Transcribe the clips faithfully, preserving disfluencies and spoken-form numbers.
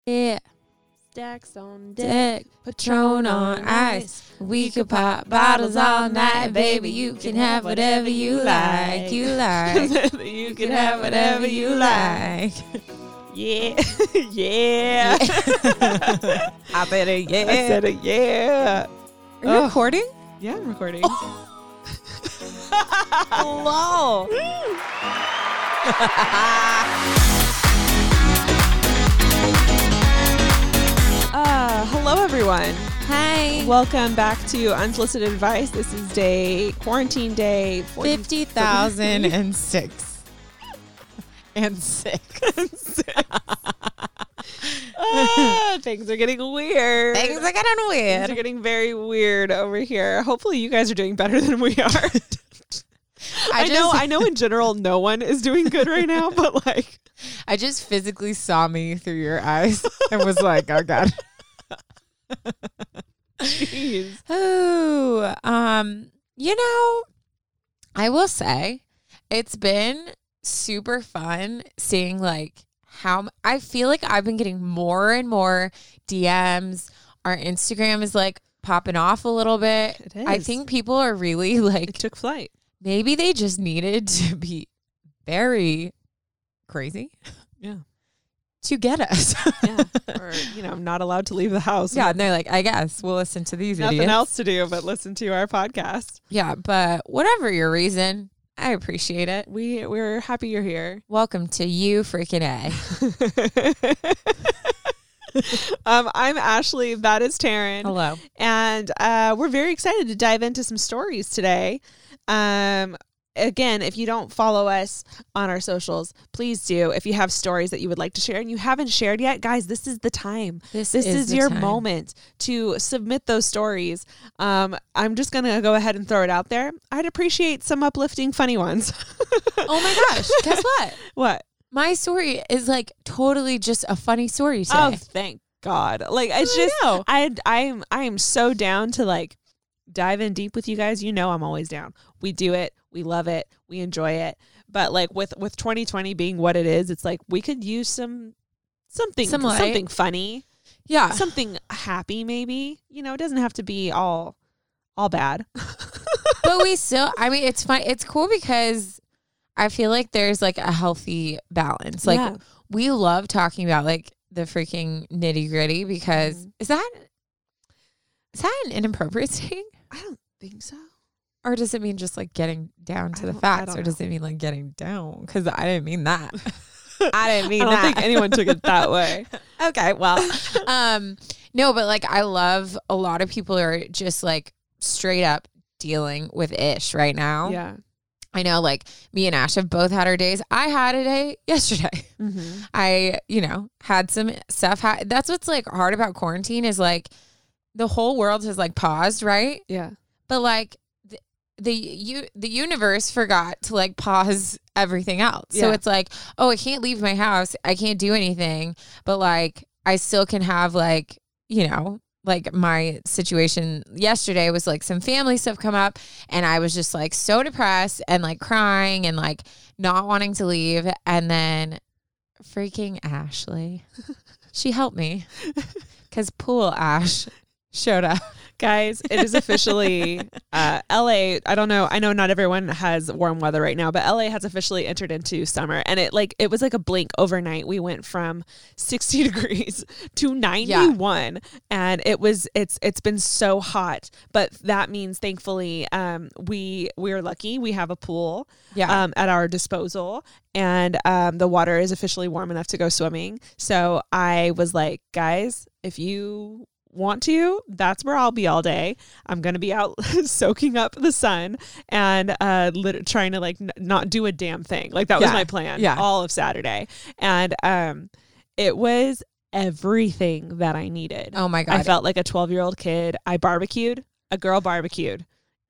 Yeah. Stacks on deck, Deck, Patron on ice. We could pop bottles all night, baby. You can have whatever you like. You like. You can have whatever you like. Yeah. Yeah. I said it, yeah. I said it, yeah. Are you Ugh. recording? Yeah, I'm recording. Hello. Uh, hello, everyone. Hi. Welcome back to Unsolicited Advice. This is day, quarantine day. fifty thousand and six. And six. Ah, things are getting weird. Things are getting Things are weird. getting very weird over here. Hopefully you guys are doing better than we are. I, I know just- I know in general no one is doing good right now, but like I just physically saw me through your eyes and was like, oh God. jeez. Oh, um, you know, I will say it's been super fun seeing like how m- I feel like I've been getting more and more D Ms. Our Instagram is like popping off a little bit. It I is. think people are really It like, took flight. maybe they just needed to be very crazy Yeah. to get us. Yeah. Or, you know, not allowed to leave the house. Yeah, and they're like, I guess we'll listen to these Nothing idiots. else to do but listen to our podcast. Yeah, but whatever your reason, I appreciate it. We we're happy you're here. Welcome to You Freaking A. um, I'm Ashley. That is Taryn. Hello. And uh, we're very excited to dive into some stories today. Um, again, if you don't follow us on our socials, please do. If you have stories that you would like to share and you haven't shared yet, guys, this is the time. This, This is, the your time. moment to submit those stories. Um, I'm just going to go ahead and throw it out there. I'd appreciate some uplifting, funny ones. Oh my gosh. Guess what? What? My story is like totally just a funny story today. Oh, thank God. Like, it's I just, know. I, I am, I am so down to like dive in deep with you guys. You know, I'm always down. We do it. We love it. We enjoy it. But like with, with twenty twenty being what it is, it's like we could use some, something, Some light. something funny, Yeah. something happy, maybe, you know, it doesn't have to be all, all bad. But we still, I mean, it's fun. It's cool because I feel like there's like a healthy balance. Like Yeah. we love talking about like the freaking nitty gritty because Mhm. is that, is that an inappropriate saying? I don't think so. Or does it mean just like getting down to I the don't- I facts? don't Or does know. it mean like getting down? Because I didn't mean that. I didn't mean I don't that. think anyone took it that way. Okay, well, um, no, but like I love a lot of people are just like straight up dealing with ish right now. Yeah. I know, like me and Ash have both had our days. I had a day yesterday. Mm-hmm. I, you know, had some stuff. Ha- That's what's like hard about quarantine is like the whole world has like paused, right? Yeah. But like the the you the universe forgot to like pause everything else. So Yeah. it's like, oh, I can't leave my house. I can't do anything. But like I still can have like, you know, like my situation yesterday was like some family stuff come up and I was just like so depressed and like crying and like not wanting to leave. And then freaking Ashley, she helped me because Pool Ash showed up. Guys, it is officially uh, L A. I don't know. I know not everyone has warm weather right now, but L A has officially entered into summer, and it like it was like a blink overnight. We went from sixty degrees to ninety-one, and it was it's it's been so hot. But that means, thankfully, um, we we're lucky. We have a pool, Yeah. um, at our disposal, and um, the water is officially warm enough to go swimming. So I was like, guys, if you want to, that's where I'll be all day. I'm going to be out soaking up the sun and uh lit- trying to like n- not do a damn thing. Like that was Yeah. my plan Yeah. all of Saturday. And um it was everything that I needed. Oh my God. I felt like a twelve year old kid. I barbecued. A girl barbecued.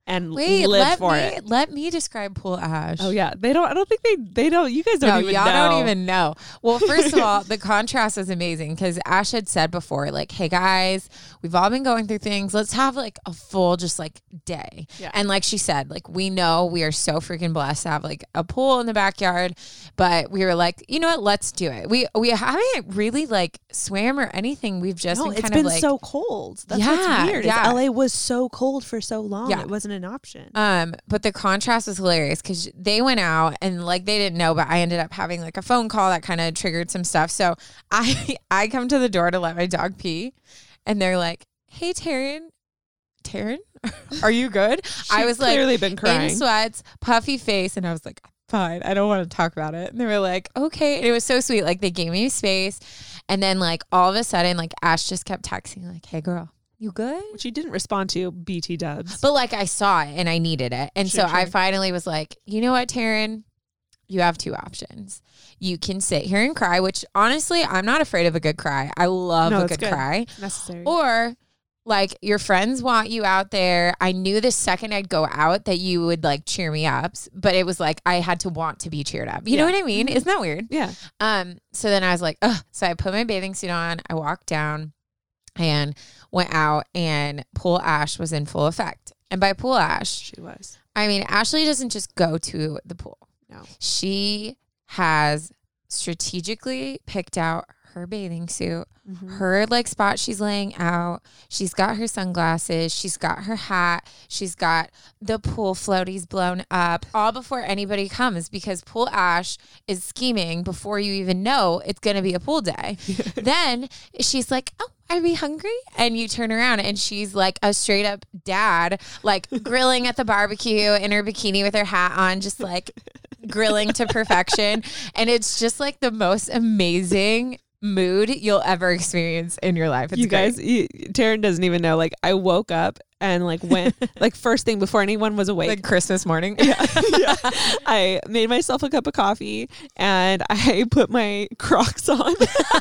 and Wait, live let for me, it. Let me describe Pool Ash. Oh yeah, they don't. I don't think they. They don't. You guys don't no, even y'all know. don't even know. Well, first of all, the contrast is amazing because Ash had said before, like, "Hey guys, we've all been going through things. Let's have like a full, just like day." Yeah. And like she said, like we know we are so freaking blessed to have like a pool in the backyard, but we were like, you know what? Let's do it. We we haven't really like swam or anything. We've just No, been it's kind been of like so cold. That's Yeah, what's weird. yeah. Is L A was so cold for so long. Yeah. It wasn't an option. Um, but the contrast was hilarious because they went out and like they didn't know, but I ended up having like a phone call that kind of triggered some stuff. So I I come to the door to let my dog pee, and they're like, "Hey, Taryn, Taryn, are you good?" I was like, clearly been crying. in sweats, puffy face, and I was like, "Fine, I don't want to talk about it." And they were like, "Okay," and it was so sweet. Like they gave me space, and then like all of a sudden, like Ash just kept texting, like, "Hey, girl, you good?" Which you didn't respond to, B T dubs. But like I saw it and I needed it. And Sure, so I sure. finally was like, you know what, Taryn? You have two options. You can sit here and cry, which honestly, I'm not afraid of a good cry. I love No, a it's good, good. cry. Necessary. Or like your friends want you out there. I knew the second I'd go out that you would like cheer me up, but it was like I had to want to be cheered up. You Yeah. know what I mean? Isn't that weird? yeah. Um, so then I was like, ugh. So I put my bathing suit on, I walked down and went out, and Pool Ash was in full effect. And by Pool Ash, She was. I mean, Ashley doesn't just go to the pool. No. She has strategically picked out her bathing suit, Mhm. her like spot she's laying out. She's got her sunglasses. She's got her hat. She's got the pool floaties blown up all before anybody comes, because Pool Ash is scheming before you even know it's going to be a pool day. Then she's like, "Oh, are we hungry?" And you turn around and she's like a straight up dad, like grilling at the barbecue in her bikini with her hat on, just like grilling to perfection. And it's just like the most amazing mood you'll ever experience in your life. It's You great. guys, you, Taryn doesn't even know. Like, I woke up and like went, like first thing before anyone was awake. Like Christmas morning. yeah, yeah. I made myself a cup of coffee and I put my Crocs on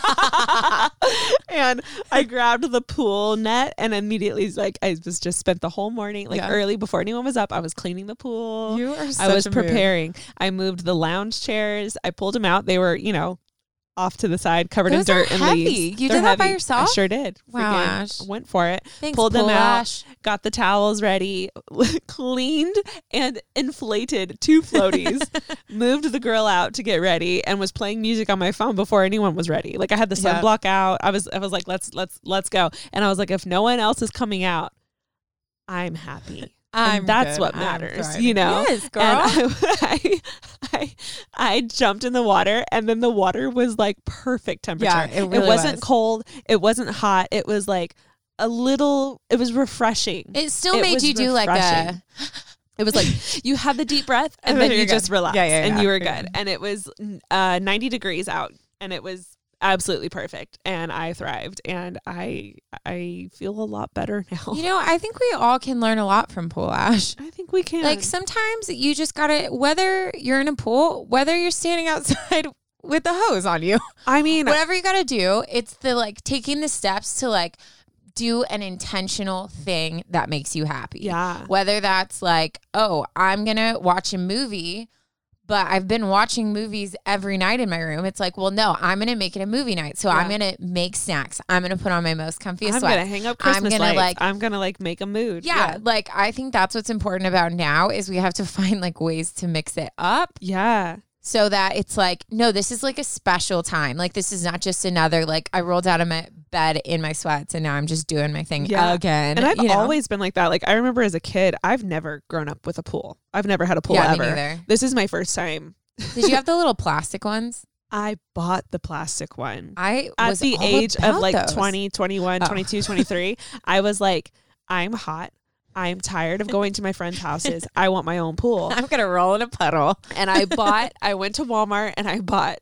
and I grabbed the pool net and immediately like I was just spent the whole morning like Yeah. early before anyone was up. I was cleaning the pool. You are I was such a mood. preparing. I moved the lounge chairs. I pulled them out. They were, you know, off to the side, covered Those in are dirt and heavy. leaves. You They're did that by heavy. yourself? I sure did. Wow, Freaking Ash. went for it. Thanks, Pulled them Pool out. Ash. Got the towels ready, cleaned and inflated two floaties, moved the girl out to get ready, and was playing music on my phone before anyone was ready. Like I had the Yeah. sunblock out. I was I was like, let's let's let's go. And I was like, if no one else is coming out, I'm happy. I'm and that's good. what I'm matters, thriving. you know? Yes, girl. And I, I, I, I jumped in the water, and then the water was like perfect temperature. Yeah, it really wasn't was. cold. It wasn't hot. It was like a little, it was refreshing. It still It made was you do like a refreshing. It was like you had the deep breath and And then then you you're just good. relaxed Yeah, yeah, and yeah. you were You're good. good. And it was uh, ninety degrees out and it was absolutely perfect. And I thrived and I I feel a lot better now. You know, I think we all can learn a lot from Pool Ash. I think we can. Like sometimes you just gotta, whether you're in a pool, whether you're standing outside with the hose on you, I mean, whatever you gotta do, it's the like taking the steps to like do an intentional thing that makes you happy. yeah. Whether that's like, oh, I'm gonna watch a movie, but I've been watching movies every night in my room. It's like, well, no, I'm gonna make it a movie night. So Yeah. I'm gonna make snacks. I'm gonna put on my most comfiest I'm sweats. gonna hang up I'm Christmas gonna, lights. like- I'm gonna like make a mood. Yeah, like I think that's what's important about now is we have to find like ways to mix it up Yeah. so that it's like, no, this is like a special time. Like this is not just another like I rolled out of my bed in my sweats and now I'm just doing my thing Yeah. again. And I've you know? always been like that. Like I remember as a kid, I've never grown up with a pool. I've never had a pool yeah, me ever. neither. This is my first time. Did you have the little plastic ones? I bought the plastic one. I At was the all age of about like those. twenty, twenty-one, Oh. twenty-two, twenty-three, I was like, I'm hot. I'm tired of going to my friends' houses. I want my own pool. I'm gonna roll in a puddle. And I bought, I went to Walmart and I bought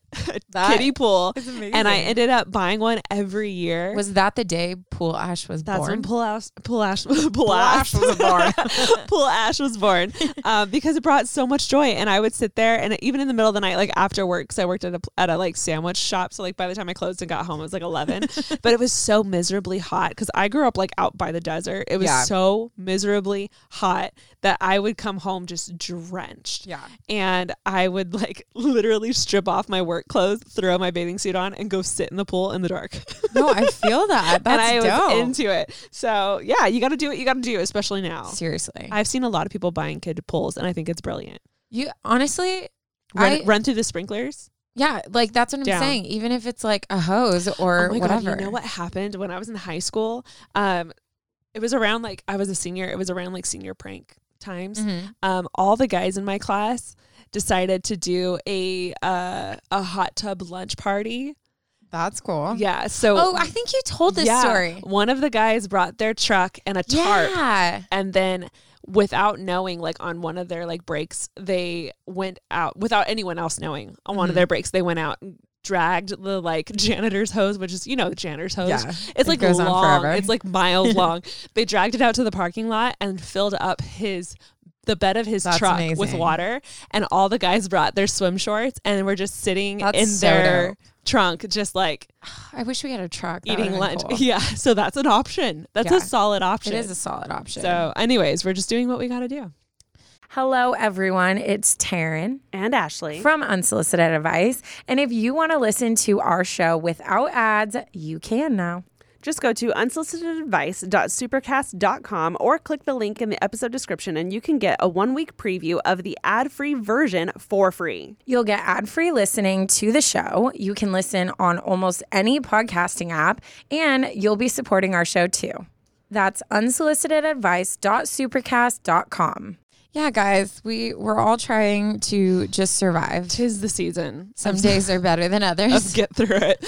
a kiddie pool. Is amazing. And I ended up buying one every year. Was that the day Pool Ash was That's born? when Pool Ash, Pool Ash, Pool Ash was born. Pool Ash was born um, because it brought so much joy. And I would sit there, and even in the middle of the night, like after work, because I worked at a at a like sandwich shop. So like by the time I closed and got home, it was like eleven. But it was so miserably hot because I grew up like out by the desert. It was Yeah. so miserably hot that I would come home just drenched. Yeah. And I would like literally strip off my work clothes, throw my bathing suit on, and go sit in the pool in the dark. No, I feel that. That's and I dope. was into it. So yeah, you got to do what you got to do, especially now. Seriously. I've seen a lot of people buying kid pools, and I think it's brilliant. You honestly, Run, I, run through the sprinklers. yeah, like that's what I'm Down. saying. Even if it's like a hose or Oh my whatever. God, you know what happened when I was in high school? Um, it was around like I was a senior. It was around like senior prank times. Mhm. Um, all the guys in my class decided to do a uh, a hot tub lunch party. That's cool. Yeah. So Oh, I think you told this yeah, story. one of the guys brought their truck and a tarp, Yeah. and then without knowing, like on one of their like breaks, they went out without anyone else knowing. On one Mhm. of their breaks, they went out and dragged the like janitor's hose, which is, you know, the janitor's hose. Yeah. It's It like goes on long. forever. It's like miles long. They dragged it out to the parking lot and filled up his the bed of his That's truck with amazing. water, and all the guys brought their swim shorts and were just sitting That's in so their dope. trunk, just like I wish we had a truck. That eating would've been lunch. cool. Yeah, so that's an option. That's Yeah. a solid option. It is a solid option. So, anyways, we're just doing what we got to do. Hello, everyone. It's Taryn And Ashley. from Unsolicited Advice. And if you want to listen to our show without ads, you can now. Just go to unsolicited advice dot supercast dot com or click the link in the episode description and you can get a one-week preview of the ad-free version for free. You'll get ad-free listening to the show. You can listen on almost any podcasting app, and you'll be supporting our show too. That's unsolicited advice dot supercast dot com. Yeah, guys, we we're all trying to just survive. Tis the season. Some days are better than others. Let's get through it.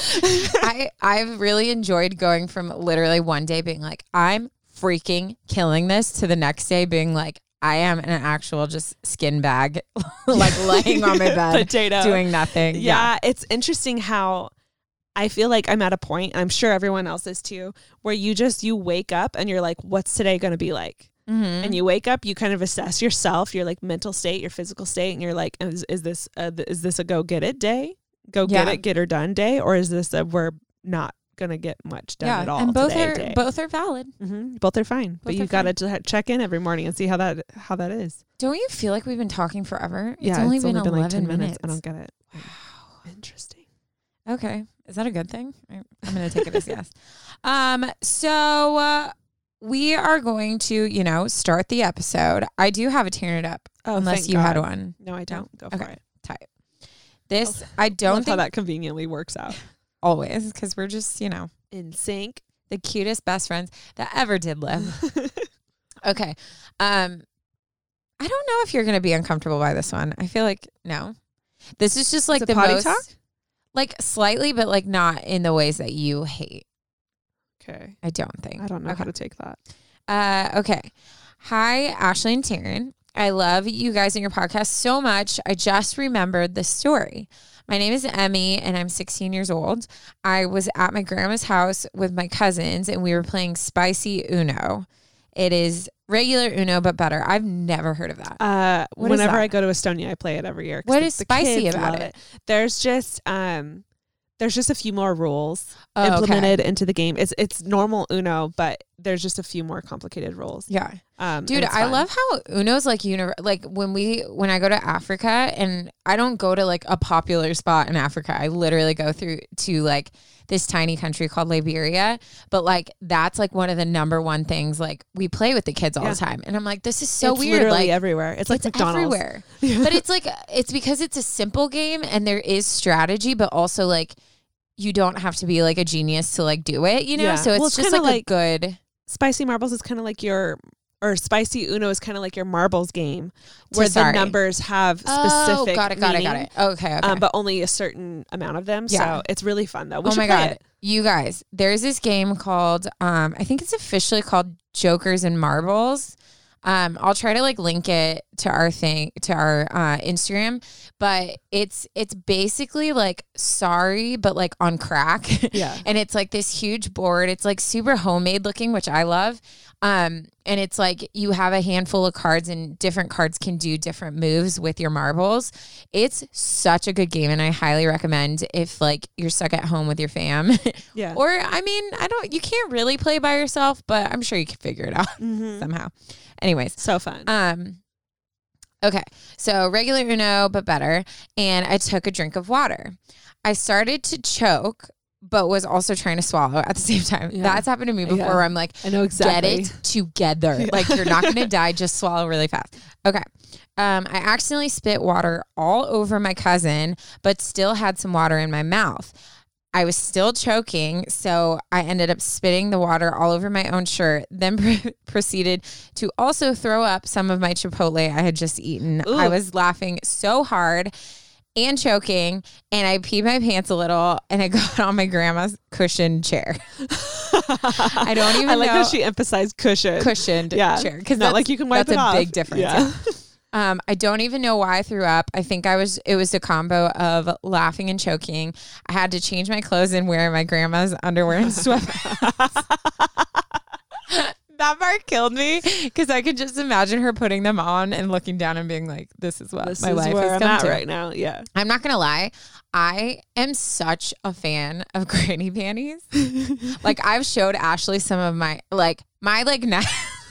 I I've really enjoyed going from literally one day being like, I'm freaking killing this, to the next day being like, I am an actual just skin bag, like laying on my bed, Potato. doing nothing. Yeah, it's interesting how I feel like I'm at a point, and I'm sure everyone else is too, where you just, you wake up and you're like, what's today going to be like? Mm-hmm. And you wake up, you kind of assess yourself, your like mental state, your physical state, and you're like, is, is this a, is this a go get it day, go get Yeah. it, get her done day, or is this a we're not gonna get much done yeah, at all? and both today are day? both are valid. Mm-hmm. Both are fine, but Both you are got to check in every morning and see how that how that is. Don't you feel like we've been talking forever? It's Yeah, only it's been only been eleven like ten minutes. minutes. I don't get it. Wow. Interesting. Okay, is that a good thing? I- I'm going to take it as yes. Um, so uh, we are going to, you know, start the episode. I do have a tearing it up, Oh, unless thank you had God. one. No, I don't. Go for Okay, it. tight. This I I don't love think how that conveniently works out. always, because we're just, you know, In sync. the cutest best friends that ever did live. Okay. Um, I don't know if you're going to be uncomfortable by this one. I feel like no. This is just like it the potty most, talk? like slightly, but like not in the ways that you hate. Okay. I don't think. I don't know Okay. how to take that. Uh, okay. Hi, Ashley and Taryn. I love you guys and your podcast so much. I just remembered the story. My name is Emmy and I'm sixteen years old. I was at my grandma's house with my cousins and we were playing Spicy Uno. It is regular Uno, but better. I've never heard of that. Uh, What is whenever that? I go to Estonia, I play it every year. 'cause What the- is the spicy kids about love it? There's just um, there's just a few more rules Oh, okay. implemented into the game. It's it's normal Uno, but there's just a few more complicated rules. Yeah. Um, Dude, and it's I fun. love how Uno's like univer- like when we when I go to Africa, and I don't go to like a popular spot in Africa. I literally go through to like this tiny country called Liberia, but like that's like one of the number one things like we play with the kids all Yeah. the time. And I'm like, this is so it's weird. literally Like everywhere. It's like it's McDonald's. everywhere. But it's like it's because it's a simple game and there is strategy, but also like you don't have to be like a genius to like do it, you know? Yeah. So it's Well, it's just kinda like, like- a good Spicy marbles is kind of like your, or spicy Uno is kind of like your marbles game, To- where the sorry. numbers have Oh, specific. got it, got it, got meaning, it. Okay, okay. Um, but only a certain amount of them. Yeah. So it's really fun though. We Oh should my play God. it. You guys, there's this game called, um, I think it's officially called Jokers and Marbles. Um, I'll try to like link it to our thing, to our uh, Instagram, but it's, it's basically like Sorry, but like on crack. Yeah. And it's like this huge board. It's like super homemade looking, which I love. Um, and it's like you have a handful of cards and different cards can do different moves with your marbles. It's such a good game. And I highly recommend if like you're stuck at home with your fam. Yeah. Or, I mean, I don't, you can't really play by yourself, but I'm sure you can figure it out Mm-hmm. somehow. Anyways. So fun. Um, okay. So regular Uno, but better. And I took a drink of water. I started to choke, but was also trying to swallow at the same time. Yeah. That's happened to me before Yeah. where I'm like, I know exactly. get it together. Yeah. Like you're not going to die. Just swallow really fast. Okay. Um, I accidentally spit water all over my cousin, but still had some water in my mouth. I was still choking, so I ended up spitting the water all over my own shirt, then pr- proceeded to also throw up some of my Chipotle I had just eaten. Ooh. I was laughing so hard and choking, and I peed my pants a little, and I got on my grandma's cushioned chair. I don't even I like know. that she emphasized cushion. Cushioned Yeah. chair. Because Not like you can wipe that's it a off. big difference. Yeah. Yeah. Um, I don't even know why I threw up. I think I was, it was a combo of laughing and choking. I had to change my clothes and wear my grandma's underwear and sweatpants. That part killed me because I could just imagine her putting them on and looking down and being like, this is what This my is life where has I'm come at to. right now. Yeah. I'm not going to lie. I am such a fan of granny panties. Like I've showed Ashley some of my, like my, like, na-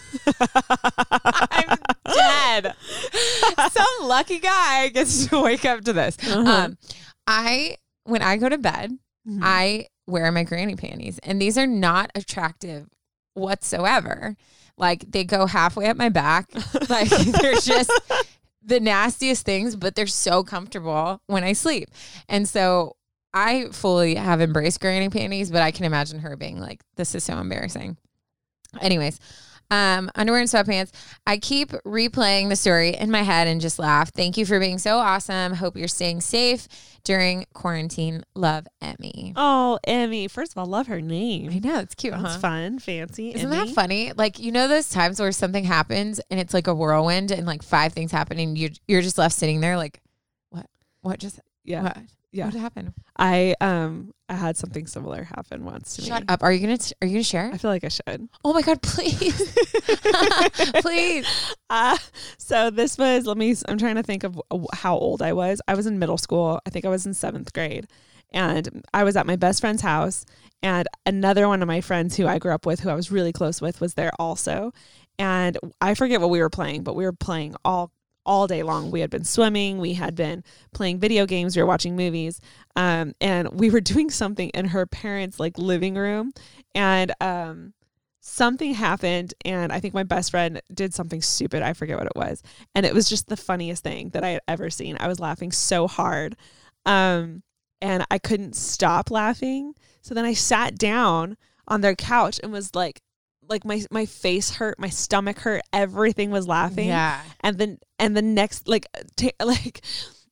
I'm dead. Some lucky guy gets to wake up to this. Uh-huh. Um, I, when I go to bed, Mhm. I wear my granny panties and these are not attractive whatsoever. Like they go halfway up my back. Like they're just the nastiest things, but they're so comfortable when I sleep. And so I fully have embraced granny panties, but I can imagine her being like, this is so embarrassing. Anyways, um, underwear and sweatpants. I keep replaying the story in my head and just laugh. Thank you for being so awesome. Hope you're staying safe during quarantine. Love, Emmy. Oh, Emmy. First of all, love her name. I know, it's cute, That's huh? fun. Fancy. Isn't Emmy. that funny? Like, you know those times where something happens and it's like a whirlwind and like five things happen and you you're just left sitting there like, what? What just Yeah. what? Yeah. What happened? I um I had something similar happen once to Shut me. up. Are you gonna are you gonna share? I feel like I should. Oh my god, please. Please. Uh, so this was, let me, I'm trying to think of how old I was. I was in middle school. I think I was in seventh grade. And I was at my best friend's house. And another one of my friends who I grew up with, who I was really close with, was there also. And I forget what we were playing, but we were playing all all day long. We had been swimming. We had been playing video games. We were watching movies. Um, and we were doing something in her parents' like living room. And um, something happened. And I think my best friend did something stupid. I forget what it was. And it was just the funniest thing that I had ever seen. I was laughing so hard. Um, and I couldn't stop laughing. So then I sat down on their couch and was like, like my, my face hurt, my stomach hurt, everything was laughing. Yeah. And then, and the next, like, t- like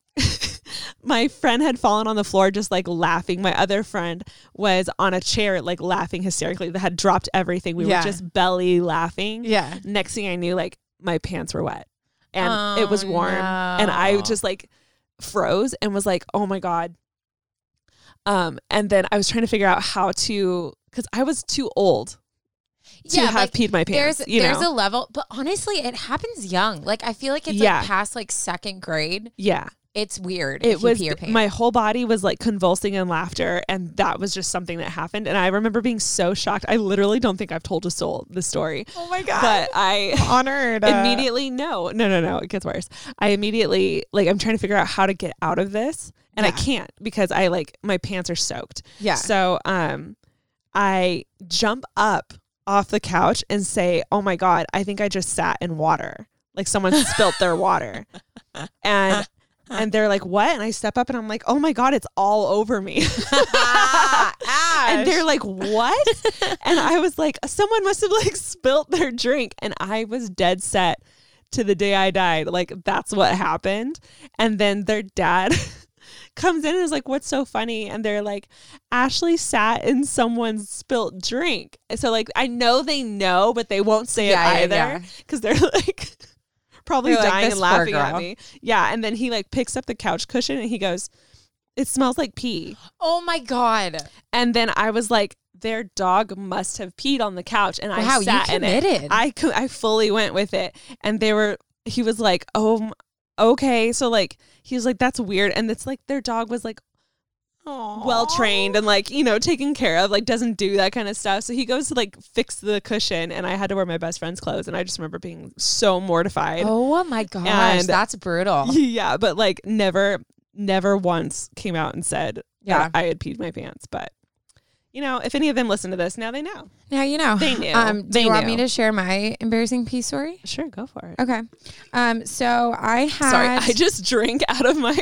my friend had fallen on the floor, just like laughing. My other friend was on a chair, like laughing hysterically, that had dropped everything. We Yeah. were just belly laughing. Yeah. Next thing I knew, like my pants were wet and Oh, it was warm. And I no. just like froze and was like, oh my God. Um, and then I was trying to figure out how to, cause I was too old to Yeah, have like, peed my pants. There's you there's know? a level, but honestly, it happens young. Like I feel like it's Yeah. like past like second grade. yeah. It's weird. It if you was pee your pants. my whole body was like convulsing in laughter, and that was just something that happened. And I remember being so shocked. I literally don't think I've told a soul the story, Oh my god! but I honored immediately no, no, no, no. It gets worse. I immediately like I'm trying to figure out how to get out of this, and I Yeah. can't because I like my pants are soaked. Yeah. So um, I jump up off the couch and say, "Oh my god, I think I just sat in water. Like someone spilt their water," and. And they're like, what? And I step up and I'm like, oh my God, it's all over me. And they're like, what? And I was like, someone must have like spilt their drink. And I was dead set to the day I died. Like, that's what happened. And then their dad comes in and is like, what's so funny? And they're like, Ashley sat in someone's spilt drink. And so like, I know they know, but they won't say Yeah, it yeah, either because they're like probably They're like, dying "This and poor laughing girl." at me. Yeah. And then he like picks up the couch cushion and he goes, it smells like pee. Oh my God. And then I was like, their dog must have peed on the couch. And I Wow, you sat in it. committed. I, co- I fully went with it. And they were, he was like, oh, m- okay. So like, he was like, that's weird. And it's like, their dog was like, well trained and like, you know, taken care of, like doesn't do that kind of stuff. So he goes to like fix the cushion and I had to wear my best friend's clothes. And I just remember being so mortified. Oh my gosh. And- That's brutal. Yeah. But like never, never once came out and said Yeah. that I had peed my pants. But you know, if any of them listen to this, now they know. Now you know. They knew. Um, do They you want knew. me to share my embarrassing pee story? Sure, go for it. Okay. Um, so I had. Sorry, I just drank out of my.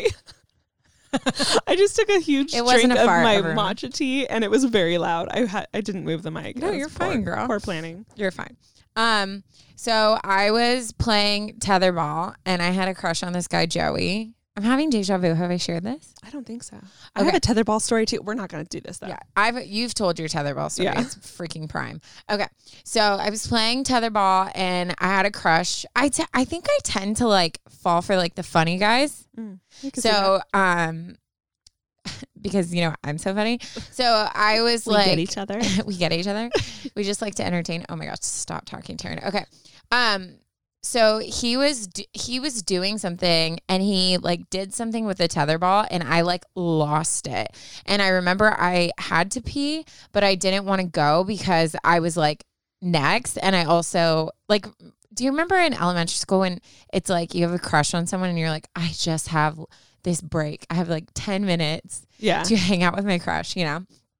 I just took a huge It wasn't drink a of fart, my everyone. matcha tea, and it was very loud. I had I didn't move the mic. No, That was you're poor- fine, girl. Poor planning. You're fine. Um, so I was playing tetherball and I had a crush on this guy, Joey. I'm having deja vu. Have I shared this? I don't think so. I have a tetherball story too. We're not going to do this though. Yeah, I've you've told your tetherball story. Yeah. It's freaking prime. Okay, so I was playing tetherball and I had a crush. I te- I think I tend to like fall for like the funny guys. Mm, I can see that. So um, because you know I'm so funny. So I was we like, get each other. we get each other. We just like to entertain. Oh my gosh, stop talking, Taryn. Okay. Um, so he was d- he was doing something and he like did something with the tetherball and I like lost it. And I remember I had to pee, but I didn't want to go because I was like next. And I also like, do you remember in elementary school when it's like you have a crush on someone and you're like, I just have this break. I have like ten minutes Yeah. to hang out with my crush, you know?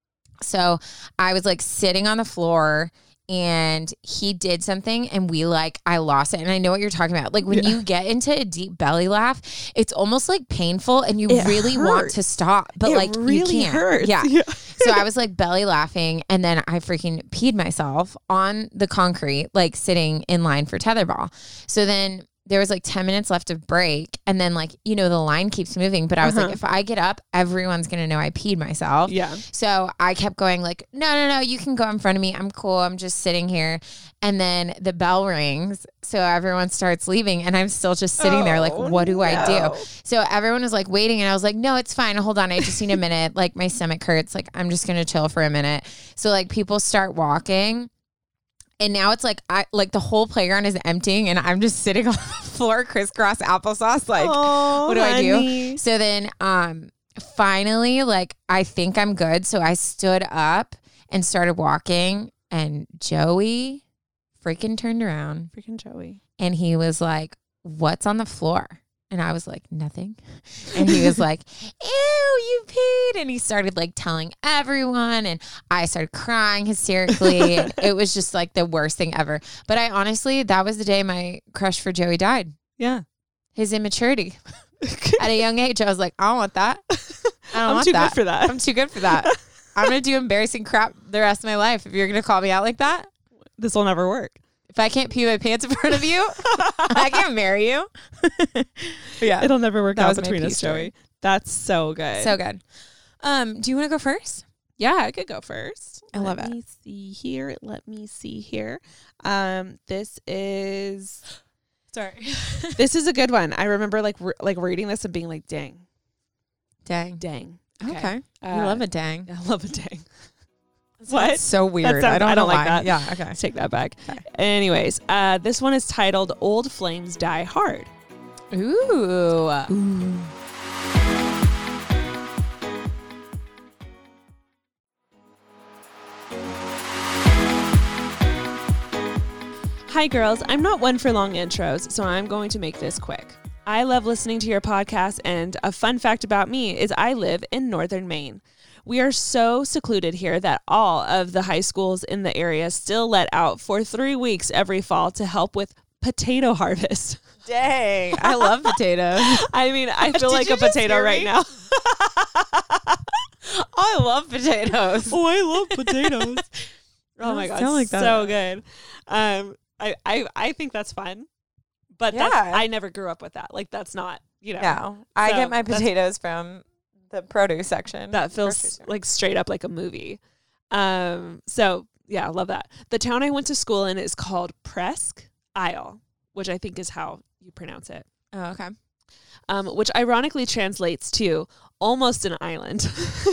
So I was like sitting on the floor and he did something and we like, I lost it. And I know what you're talking about. Like when Yeah. you get into a deep belly laugh, it's almost like painful and you It really want hurts. to stop, but It like really you can't. hurts. Yeah. Yeah. So I was like belly laughing and then I freaking peed myself on the concrete, like sitting in line for tetherball. So then there was like ten minutes left of break. And then like, you know, the line keeps moving. But I was Uh-huh. like, if I get up, everyone's going to know I peed myself. Yeah. So I kept going like, no, no, no, you can go in front of me. I'm cool. I'm just sitting here. And then the bell rings. So everyone starts leaving and I'm still just sitting there like, Oh, what do I no. do? So everyone was like waiting and I was like, no, it's fine. Hold on. I just need a minute. Like my stomach hurts. Like I'm just going to chill for a minute. So like people start walking. And now it's like I like the whole playground is emptying and I'm just sitting on the floor crisscross applesauce. Like, Oh, what do I do? honey. So then um finally, like I think I'm good. So I stood up and started walking and Joey freaking turned around Freaking Joey. and he was like, what's on the floor? And I was like, nothing. And he was like, ew, you peed. And he started like telling everyone. And I started crying hysterically. And it was just like the worst thing ever. But I honestly, that was the day my crush for Joey died. Yeah. His immaturity. At a young age, I was like, I don't want that. I don't I'm want too that. good for that. I'm too good for that. I'm going to do embarrassing crap the rest of my life. If you're going to call me out like that, This will never work. if I can't pee my pants in front of you, I can't marry you. Yeah. It'll never work That out was my between pee us, story. Joey. That's so good. So good. Um, do you want to go first? yeah, I could go first. I love Let it. me see here. Let me see here. Um, this is Sorry. this is a good one. I remember like re- like reading this and being like, dang, Dang. dang. Okay. Uh, I love a dang. I love a dang. That's What? so weird. sounds- I don't, I know don't like why. that. Yeah. Okay. Let's take that back. Okay. Anyways, uh, this one is titled "Old Flames Die Hard." Ooh. Hi, girls. I'm not one for long intros, so I'm going to make this quick. I love listening to your podcast, and a fun fact about me is I live in northern Maine. We are so secluded here that all of the high schools in the area still let out for three weeks every fall to help with potato harvest. Dang. I love potatoes. I mean, I feel Did like you a just potato hear right me? now. I love potatoes. Oh, I love potatoes. Oh my Don't god, sound like that. so good. Um, I, I I think that's fun, but that's, Yeah. I never grew up with that. Like that's not, you know. No. I So get my that's- potatoes from the produce section. That feels like straight up like a movie. Um, so yeah, I love that. The town I went to school in is called Presque Isle, which I think is how you pronounce it. Oh, okay. Um, which ironically translates to almost an island.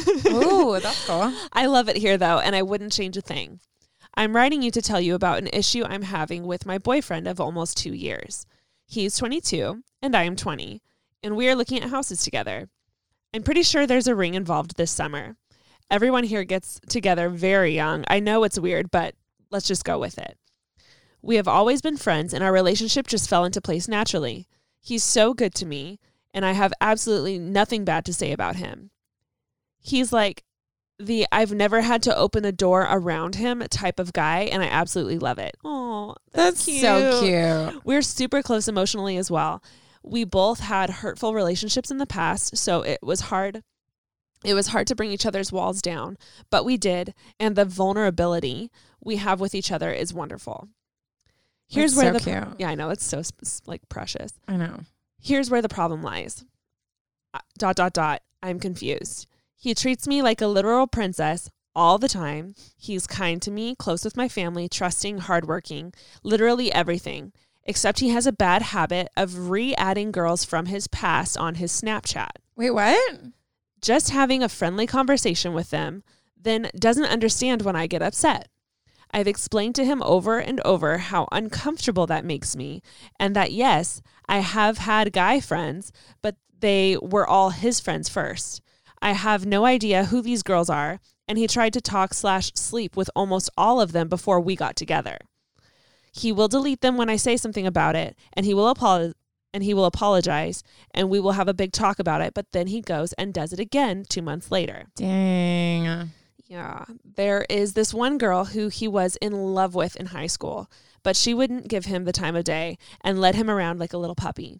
Ooh, that's cool. I love it here though, and I wouldn't change a thing. I'm writing you to tell you about an issue I'm having with my boyfriend of almost two years. He's twenty-two and I am twenty, and we are looking at houses together. I'm pretty sure there's a ring involved this summer. Everyone here gets together very young. I know it's weird, but let's just go with it. We have always been friends, and our relationship just fell into place naturally. He's so good to me, and I have absolutely nothing bad to say about him. He's like the I've never had to open a door around him type of guy, and I absolutely love it. Oh, that's, that's cute. so cute. We're super close emotionally as well. We both had hurtful relationships in the past, so it was hard. It was hard to bring each other's walls down, but we did, and the vulnerability we have with each other is wonderful. Here's That's where so the cute. yeah, I know it's so like precious. I know. Here's where the problem lies. Uh, dot dot dot. I'm confused. He treats me like a literal princess all the time. He's kind to me, close with my family, trusting, hardworking, literally everything. Except he has a bad habit of re-adding girls from his past on his Snapchat. Wait, what? Just having a friendly conversation with them, then doesn't understand when I get upset. I've explained to him over and over how uncomfortable that makes me, and that yes, I have had guy friends, but they were all his friends first. I have no idea who these girls are, and he tried to talk slash sleep with almost all of them before we got together. He will delete them when I say something about it, and he will apologize. And he will apologize, and we will have a big talk about it, but then he goes and does it again two months later. Dang. Yeah. There is this one girl who he was in love with in high school, but she wouldn't give him the time of day and led him around like a little puppy.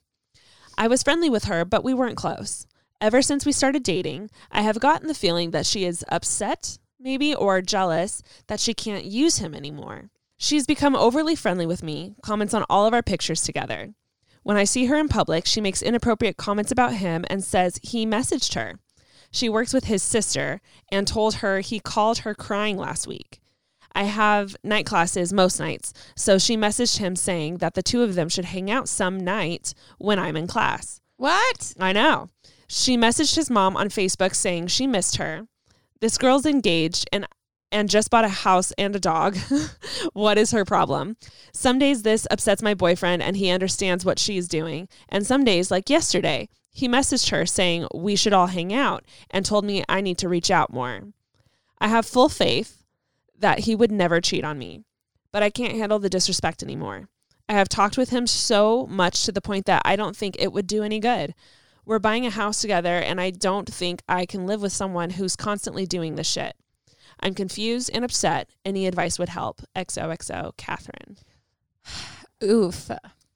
I was friendly with her, but we weren't close. Ever since we started dating, I have gotten the feeling that she is upset, maybe, or jealous that she can't use him anymore. She's become overly friendly with me, comments on all of our pictures together. When I see her in public, she makes inappropriate comments about him and says he messaged her. She works with his sister and told her he called her crying last week. I have night classes most nights, so she messaged him saying that the two of them should hang out some night when I'm in class. What? I know. She messaged his mom on Facebook saying she missed her. This girl's engaged and and just bought a house and a dog. What is her problem? Some days this upsets my boyfriend and he understands what she's doing. And some days, like yesterday, he messaged her saying we should all hang out and told me I need to reach out more. I have full faith that he would never cheat on me, but I can't handle the disrespect anymore. I have talked with him so much to the point that I don't think it would do any good. We're buying a house together and I don't think I can live with someone who's constantly doing this shit. I'm confused and upset. Any advice would help. X O X O, Catherine. Oof.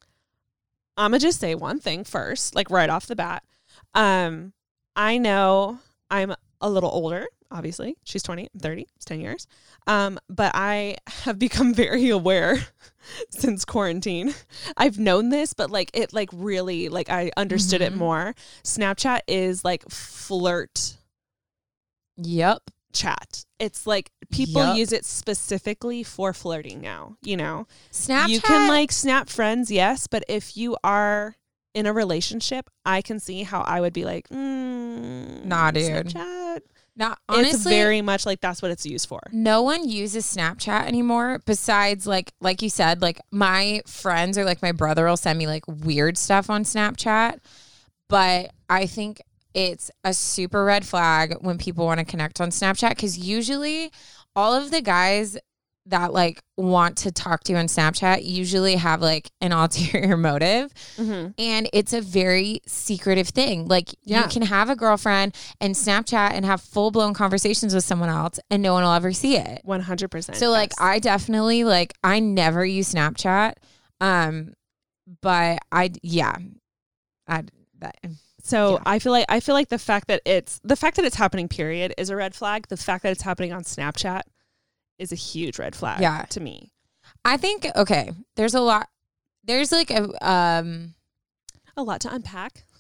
I'm going to just say one thing first, like right off the bat. Um, I know I'm a little older, obviously. She's twenty, I'm thirty. It's ten years. Um, but I have become very aware since quarantine. I've known this, but like it like really, like I understood Mm-hmm. it more. Snapchat is like flirt Yep. chat. It's like people Yep. use it specifically for flirting now, you know? Snapchat. You can like snap friends, yes, but if you are in a relationship, I can see how I would be like, mm, Nah, dude. Snapchat. Not honestly. It's very much like that's what it's used for. No one uses Snapchat anymore besides like like you said, like my friends or like my brother will send me like weird stuff on Snapchat. But I think it's a super red flag when people want to connect on Snapchat because usually all of the guys that like want to talk to you on Snapchat usually have like an ulterior motive. Mm-hmm. And it's a very secretive thing. Like Yeah. you can have a girlfriend and Snapchat and have full blown conversations with someone else and no one will ever see it. one hundred percent. So like yes. I definitely like I never use Snapchat. Um but I yeah. I that So Yeah. I feel like I feel like the fact that it's the fact that it's happening, period, is a red flag. The fact that it's happening on Snapchat is a huge red flag Yeah. to me. I think okay, there's a lot there's like a um A lot to unpack.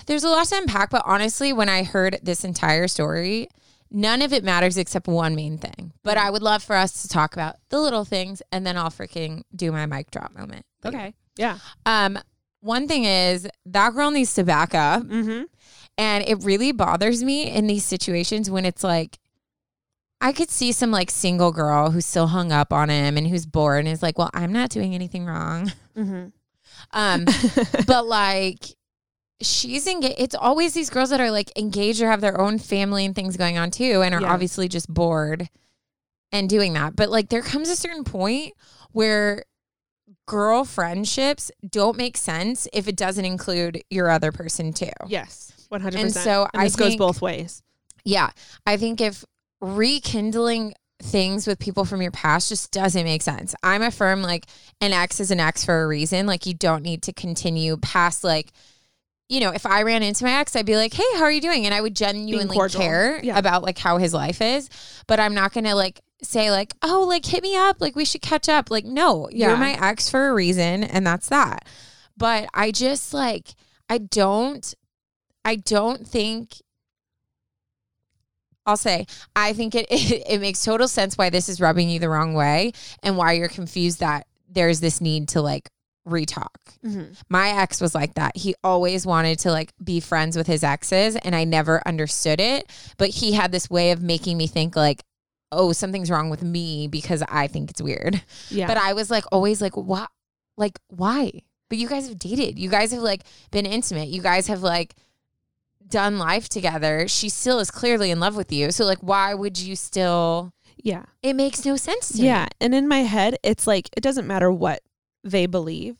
there's a lot to unpack, but honestly, when I heard this entire story, none of it matters except one main thing. But I would love for us to talk about the little things, and then I'll freaking do my mic drop moment. Okay. Yeah. Um, one thing is that girl needs to back up. Mm-hmm. And it really bothers me in these situations when it's like, I could see some like single girl who's still hung up on him and who's bored and is like, well, I'm not doing anything wrong. Mm-hmm. Um, but like she's engaged. It's always these girls that are like engaged or have their own family and things going on too. And are Yeah. obviously just bored and doing that. But like there comes a certain point where girl friendships don't make sense if it doesn't include your other person too. Yes. one hundred percent. And so and I this goes think- both ways. Yeah. I think if rekindling things with people from your past just doesn't make sense. I'm a firm like an ex is an ex for a reason. Like you don't need to continue past like, you know, if I ran into my ex, I'd be like, hey, how are you doing? And I would genuinely cordial. care Yeah. about like how his life is. But I'm not going to like say like, oh, like hit me up. Like we should catch up. Like, no, Yeah. you're my ex for a reason. And that's that. But I just like, I don't, I don't think I'll say, I think it, it it makes total sense why this is rubbing you the wrong way and why you're confused that there's this need to like retalk. Mm-hmm. My ex was like that. He always wanted to like be friends with his exes and I never understood it. But he had this way of making me think like, oh, something's wrong with me because I think it's weird. Yeah. But I was like, always like, what? Like, why? But you guys have dated. You guys have like been intimate. You guys have like done life together. She still is clearly in love with you. So like, why would you still? yeah. It makes no sense to Yeah. me. And in my head, it's like, it doesn't matter what they believe.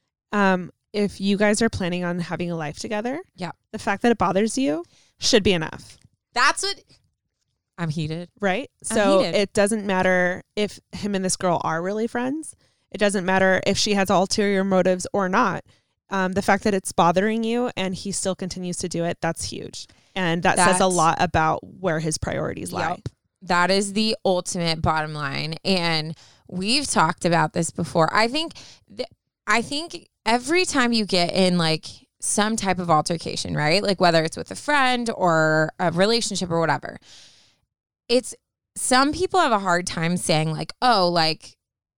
Um, if you guys are planning on having a life together, Yeah. the fact that it bothers you should be enough. That's what I'm heated. Right? I'm So heated. it doesn't matter if him and this girl are really friends. It doesn't matter if she has ulterior motives or not. Um, the fact that it's bothering you and he still continues to do it, that's huge. And that says a That's- lot about where his priorities lie. Yep. That is the ultimate bottom line. And we've talked about this before. I think, th- I think every time you get in like some type of altercation, right? Like whether it's with a friend or a relationship or whatever, it's some people have a hard time saying like, oh, like,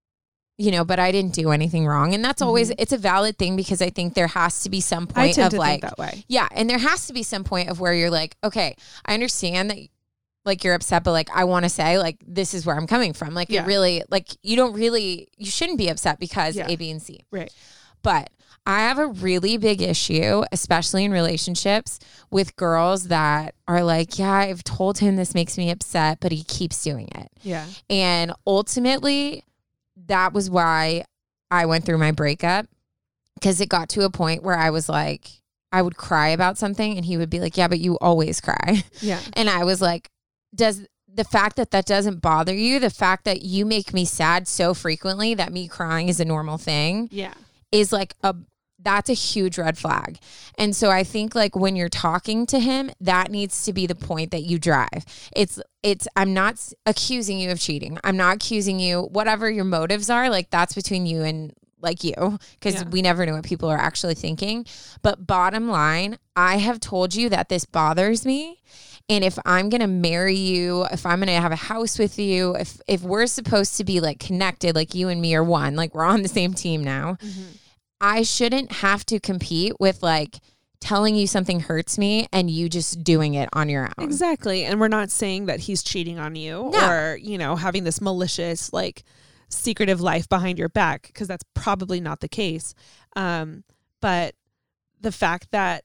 you know, but I didn't do anything wrong. And that's always, it's a valid thing because I think there has to be some I point tend of to like, think that way. yeah. And there has to be some point of where you're like, okay, I understand that like you're upset, but like, I want to say like, this is where I'm coming from. Like Yeah. it really, like you don't really, you shouldn't be upset because Yeah. A, B, and C. Right. But I have a really big issue, especially in relationships with girls that are like, yeah, I've told him this makes me upset, but he keeps doing it. Yeah. And ultimately, that was why I went through my breakup, because it got to a point where I was like, I would cry about something and he would be like, yeah, but you always cry. Yeah. And I was like, does the fact that that doesn't bother you, the fact that you make me sad so frequently that me crying is a normal thing, Yeah. is like a, that's a huge red flag. And so I think like when you're talking to him, that needs to be the point that you drive. It's, it's, I'm not s- accusing you of cheating. I'm not accusing you, whatever your motives are, like that's between you and like you, because Yeah. we never know what people are actually thinking. But bottom line, I have told you that this bothers me. And if I'm going to marry you, if I'm going to have a house with you, if, if we're supposed to be like connected, like you and me are one, like we're on the same team now, Mm-hmm. I shouldn't have to compete with like telling you something hurts me and you just doing it on your own. Exactly. And we're not saying that he's cheating on you No. or, you know, having this malicious, like secretive life behind your back, because that's probably not the case. Um, but the fact that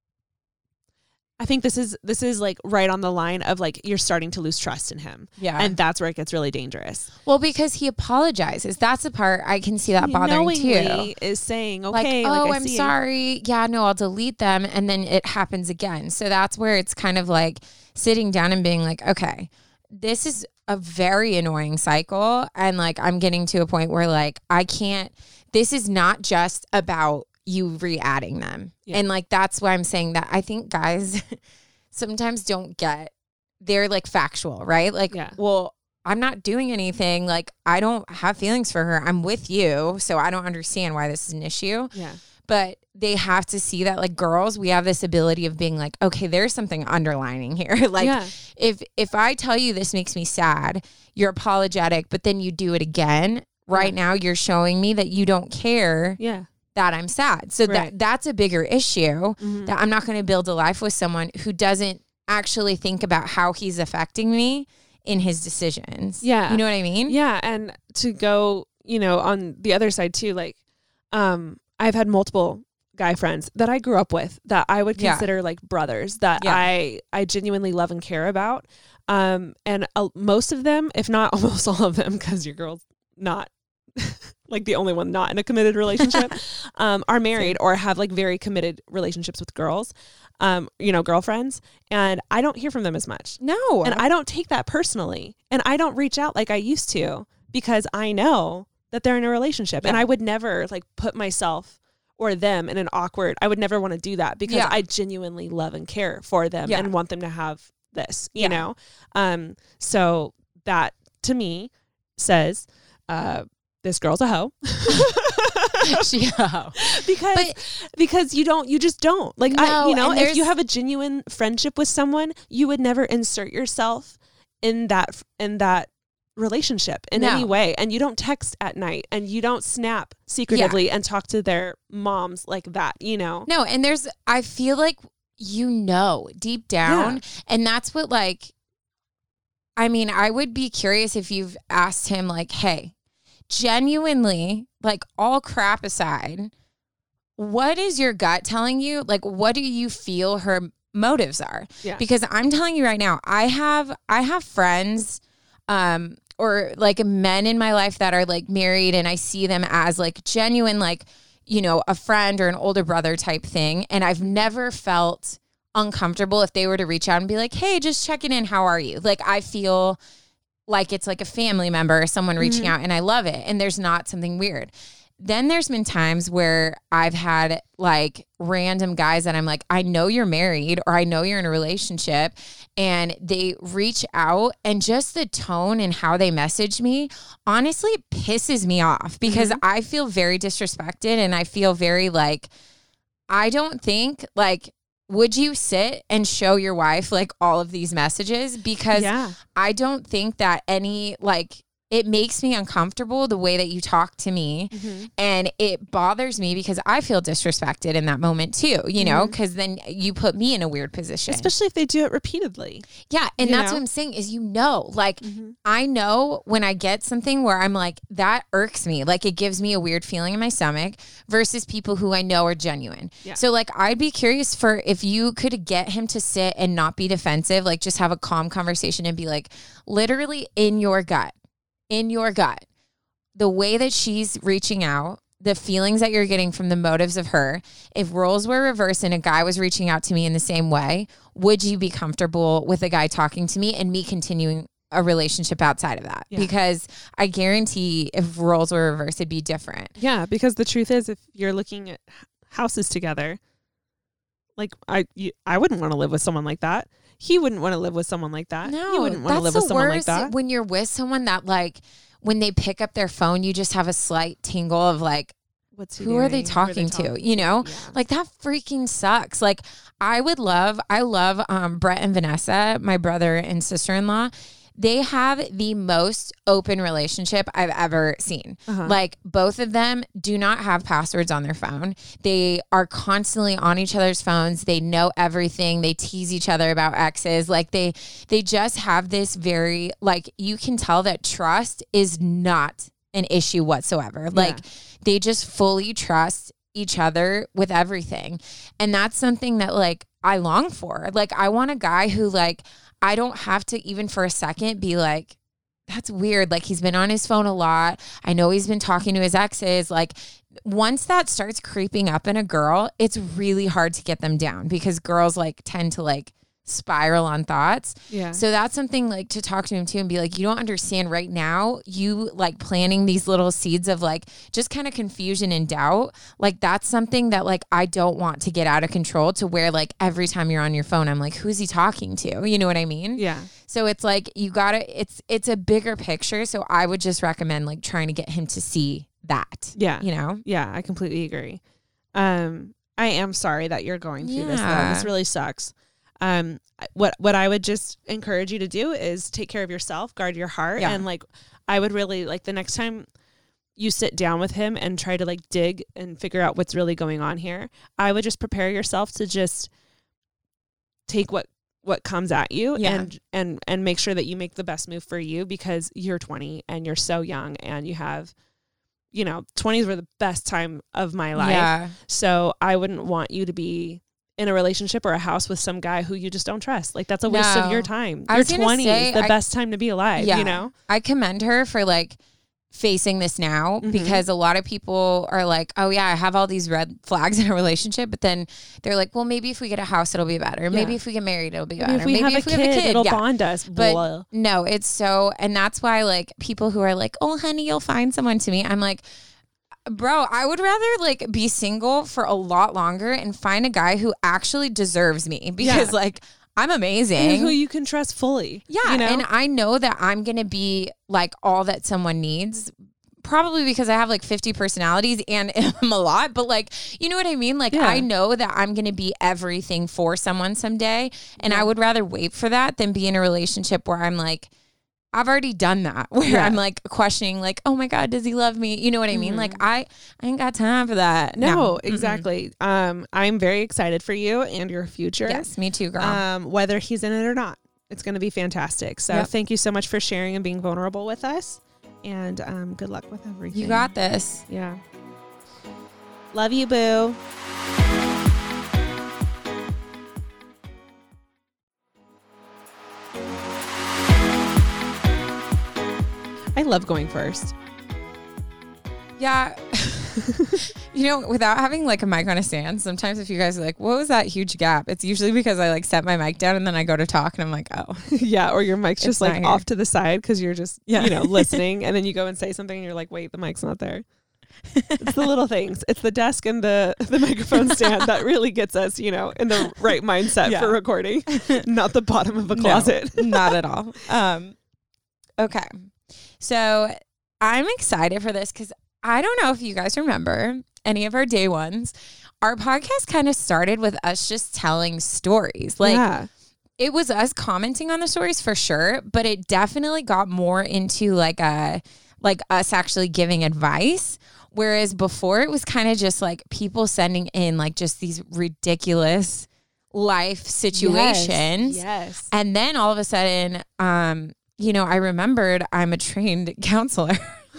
I think this is this is like right on the line of like you're starting to lose trust in him. Yeah. And that's where it gets really dangerous. well, because he apologizes. That's the part I can see that He bothering too. knowingly is saying, okay, like, like, oh, I I'm see you." sorry. Yeah, no, I'll delete them. And then it happens again. So that's where it's kind of like sitting down and being like, okay, this is a very annoying cycle. And like, I'm getting to a point where like, I can't, this is not just about you re-adding them. Yeah. And like, that's why I'm saying that I think guys sometimes don't get, they're like factual, right? Like, Yeah. well, I'm not doing anything. Like, I don't have feelings for her. I'm with you. So I don't understand why this is an issue. Yeah. but they have to see that like girls, we have this ability of being like, okay, there's something underlining here. Like Yeah. if, if I tell you this makes me sad, you're apologetic, but then you do it again. Right Yeah. now you're showing me that you don't care Yeah. that I'm sad. So Right. that that's a bigger issue, Mhm. that I'm not going to build a life with someone who doesn't actually think about how he's affecting me in his decisions. Yeah. You know what I mean? Yeah. And to go, you know, on the other side too, like, um, I've had multiple guy friends that I grew up with that I would Yeah. consider like brothers that Yeah. I, I genuinely love and care about. Um, and uh, most of them, if not almost all of them, cause your girl's not like the only one not in a committed relationship, um, are married or have like very committed relationships with girls, um, you know, girlfriends. And I don't hear from them as much. No. And I don't take that personally. And I don't reach out like I used to because I know that they're in a relationship. And Yeah. I would never like put myself or them in an awkward, I would never want to do that because Yeah. I genuinely love and care for them Yeah. and want them to have this, you Yeah. know? Um, so that to me says, uh, this girl's a hoe. She, oh. because But- because you don't you just don't like I No, you know and if you there's- have a genuine friendship with someone, you would never insert yourself in that in that relationship in No. any way, and you don't text at night and you don't snap secretively and talk to their moms like that, you know. No, and there's, I feel like you know deep down, and that's what like, I mean, I would be curious if you've asked him like, hey, genuinely, like all crap aside, what is your gut telling you? Like, what do you feel her motives are? Yeah. Because I'm telling you right now, I have, I have friends, um, or like men in my life that are like married, and I see them as like genuine, like, you know, a friend or an older brother type thing. And I've never felt uncomfortable if they were to reach out and be like, hey, just checking in. How are you? Like, I feel like it's like a family member or someone reaching Mm-hmm. out, and I love it. And there's not something weird. Then there's been times where I've had like random guys that I'm like, I know you're married or I know you're in a relationship, and they reach out, and just the tone and how they message me honestly pisses me off because Mm-hmm. I feel very disrespected, and I feel very like, I don't think like, would you sit and show your wife like all of these messages? Because Yeah. I don't think that any like, it makes me uncomfortable the way that you talk to me, Mm-hmm. and it bothers me because I feel disrespected in that moment too, you know, Mm-hmm. because then you put me in a weird position. Especially if they do it repeatedly. Yeah. And you that's know? what I'm saying is, you know, like Mm-hmm. I know when I get something where I'm like, that irks me, like it gives me a weird feeling in my stomach, versus people who I know are genuine. Yeah. So like, I'd be curious for if you could get him to sit and not be defensive, like just have a calm conversation and be like, literally in your gut, in your gut, the way that she's reaching out, the feelings that you're getting from the motives of her, if roles were reversed and a guy was reaching out to me in the same way, would you be comfortable with a guy talking to me and me continuing a relationship outside of that? Yeah. Because I guarantee if roles were reversed, it'd be different. Yeah, because the truth is, if you're looking at h- houses together, like I, you, I wouldn't want to live with someone like that. He wouldn't want to live with someone like that. No, you wouldn't want to that's live the with someone like worst that. when you're with someone that like, when they pick up their phone, you just have a slight tingle of like, What's he who are they doing? Who are talking to? talking You know, Yeah. like that freaking sucks. Like I would love, I love um, Brett and Vanessa, my brother and sister-in-law. They have the most open relationship I've ever seen. Uh-huh. Like both of them do not have passwords on their phone. They are constantly on each other's phones. They know everything. They tease each other about exes. Like they, they just have this very, like, you can tell that trust is not an issue whatsoever. Like they just fully trust each other with everything. And that's something that like I long for. Like I want a guy who like, I don't have to even for a second be like, that's weird. Like he's been on his phone a lot. I know he's been talking to his exes. Like once that starts creeping up in a girl, it's really hard to get them down because girls like tend to like spiral on thoughts. Yeah. So that's something like to talk to him too and be like, you don't understand right now, you like planting these little seeds of like just kind of confusion and doubt. Like that's something that like I don't want to get out of control to where like every time you're on your phone, I'm like, who's he talking to? You know what I mean? Yeah. So it's like you gotta, it's it's a bigger picture. So I would just recommend like trying to get him to see that. Yeah. You know? Yeah, I completely agree. Um, I am sorry that you're going through this. Though. Yeah. This really sucks. Um, what what I would just encourage you to do is take care of yourself, guard your heart, Yeah. and like I would really like the next time you sit down with him and try to like dig and figure out what's really going on here, I would just prepare yourself to just take what what comes at you Yeah. and and and make sure that you make the best move for you, because you're twenty and you're so young and you have, you know, twenties were the best time of my life. Yeah. So I wouldn't want you to be in a relationship or a house with some guy who you just don't trust. Like that's a waste No. of your time. I Your was gonna twenties, say, the I- best time to be alive, Yeah. you know? I commend her for like facing this now Mhm. because a lot of people are like, oh yeah, I have all these red flags in a relationship, but then they're like, well, maybe if we get a house, it'll be better. Maybe Yeah. if we get married, it'll be Maybe better. if we, maybe have, if a we kid, have a kid, it'll yeah. bond us. But Blah. no, it's so, and that's why like people who are like, oh honey, you'll find someone to me. I'm like, bro, I would rather like be single for a lot longer and find a guy who actually deserves me because Yeah. like I'm amazing. And who you can trust fully. Yeah, you know? and I know that I'm going to be like all that someone needs. Probably because I have like fifty personalities and am a lot, but like, you know what I mean? Like, Yeah. I know that I'm going to be everything for someone someday. And Yeah. I would rather wait for that than be in a relationship where I'm like, I've already done that, where Yeah. I'm like questioning, like, oh my God, does he love me? You know what I mean? Mhm. Like, I, I ain't got time for that. No, Mm-mm. exactly. Um, I'm very excited for you and your future. Yes, me too, girl. Um, whether he's in it or not, it's going to be fantastic. So Yep. thank you so much for sharing and being vulnerable with us. And um, good luck with everything. you got this. Yeah. Love you, boo. I love going first. Yeah. You know, without having like a mic on a stand, sometimes if you guys are like, what was that huge gap? It's usually because I like set my mic down and then I go to talk and I'm like, oh. Yeah, or your mic's It's just not like here. off to the side because you're just, Yeah. you know, listening, and then you go and say something and you're like, wait, the mic's not there. It's the little things. It's the desk and the, the microphone stand that really gets us, you know, in the right mindset Yeah. for recording, not the bottom of a closet. No, not at all. Um, okay. So I'm excited for this because I don't know if you guys remember any of our day ones. Our podcast kind of started with us just telling stories. Like, yeah. it was us commenting on the stories for sure, but it definitely got more into like a like us actually giving advice. Whereas before it was kind of just like people sending in like just these ridiculous life situations. Yes. And then all of a sudden, um, you know, I remembered I'm a trained counselor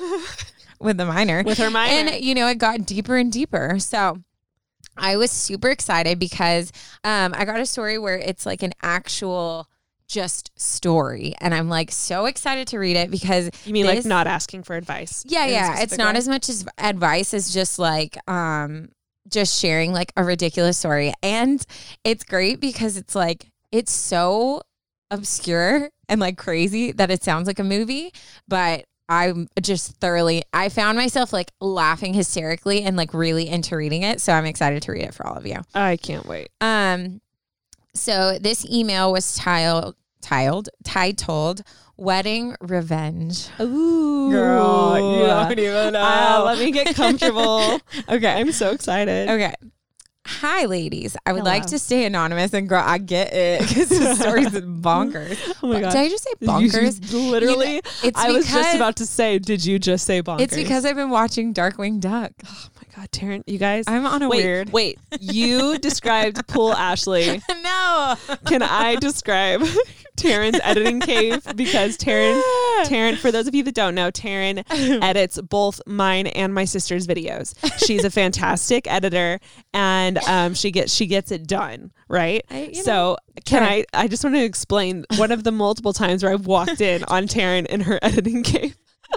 with the minor. With her minor. And, you know, it got deeper and deeper. So I was super excited because um, I got a story where it's like an actual just story. And I'm like so excited to read it because You mean like this- not asking for advice? yeah, in a yeah. It's specific not way? as much as advice as just like um just sharing like a ridiculous story. And it's great because it's like it's so obscure and like crazy that it sounds like a movie, but I'm just thoroughly I found myself like laughing hysterically and like really into reading it. So I'm excited to read it for all of you. I can't wait. Um so this email was tiled tiled titled Wedding Revenge. Ooh. Girl, you don't even know. Ah, let me get comfortable. Okay. I'm so excited. Okay. Hi, ladies. I would Hello. like to stay anonymous, and girl, I get it because the story's bonkers. Oh my God. Did I just say You bonkers? just literally, You know, it's I was just because- about to say, did you just say bonkers? It's because I've been watching Darkwing Duck. oh my God, Taryn, you guys. I'm on a wait, weird. wait. You described Pool Ashley. No. Can I describe Taryn's editing cave? Because Taryn, Taryn, for those of you that don't know, Taryn edits both mine and my sister's videos. She's a fantastic editor, and um, she gets she gets it done right. I- you so know, can try. I? I just want to explain one of the multiple times where I've walked in on Taryn in her editing cave.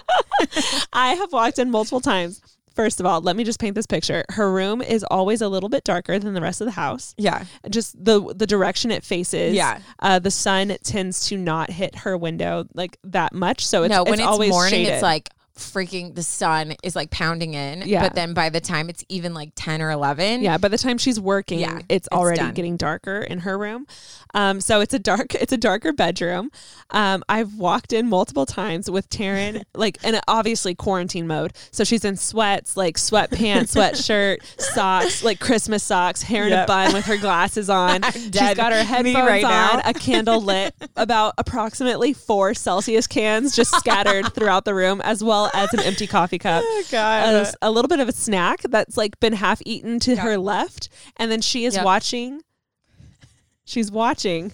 I have walked in multiple times. First of all, let me just paint this picture. Her room is always a little bit darker than the rest of the house. Yeah. Just the the direction it faces. Yeah. Uh, the sun tends to not hit her window like that much, so it's, no, when it's it's always morning, shaded. it's like freaking the sun is like pounding in. Yeah. But then by the time it's even like ten or eleven. Yeah. By the time she's working, Yeah, it's, it's already done. getting darker in her room. Um, so it's a dark, it's a darker bedroom. Um, I've walked in multiple times with Taryn, like in obviously quarantine mode. So she's in sweats, like sweatpants, sweatshirt, socks, like Christmas socks, hair in Yep. a bun with her glasses on. She's dead. got her Me headphones right on, now. a candle lit, about approximately four Celsius cans just scattered throughout the room, as well as an empty coffee cup. Oh, God. A, a little bit of a snack that's like been half eaten to her left, and then she is Yep. watching she's watching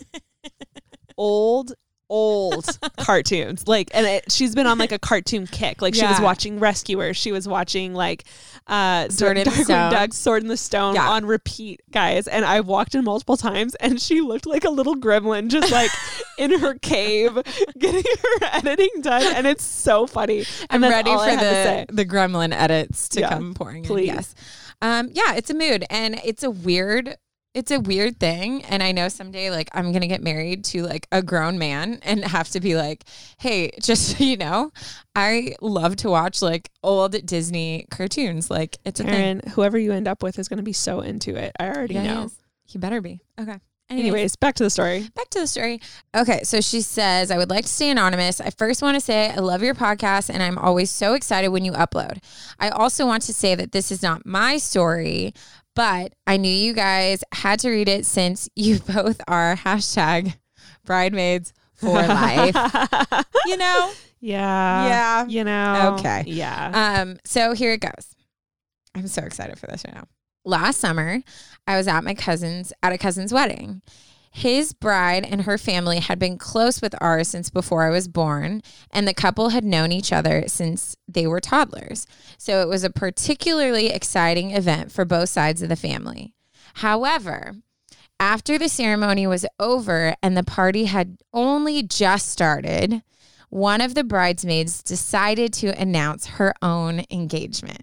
old old cartoons, like, and it, she's been on like a cartoon kick. Like she was Yeah. watching Rescuers, she was watching like uh Sword in the Darkwing Stone. Duck, Sword in the Stone Yeah. on repeat, guys. And I walked in multiple times, and she looked like a little gremlin, just like in her cave getting her editing done, and it's so funny. I'm And that's ready all I for had to say. the, the gremlin edits to Yeah, come pouring please. in. Yes. Um, yeah, it's a mood, and it's a weird, it's a weird thing. And I know someday, like, I'm going to get married to like a grown man and have to be like, hey, just so you know, I love to watch like old Disney cartoons. Like, it's a thing. Taryn, whoever you end up with is going to be so into it. I already Yeah, he know. is. He better be. Okay. Anyways, back to the story. Back to the story. Okay, so she says, I would like to stay anonymous. I first want to say I love your podcast, and I'm always so excited when you upload. I also want to say that this is not my story, but I knew you guys had to read it since you both are hashtag bridesmaids for life. You know? Yeah. Yeah. You know. Okay. Yeah. Um, so here it goes. I'm so excited for this right now. Last summer, I was at my cousin's at a cousin's wedding. His bride and her family had been close with ours since before I was born, and the couple had known each other since they were toddlers. So it was a particularly exciting event for both sides of the family. However, after the ceremony was over and the party had only just started, one of the bridesmaids decided to announce her own engagement.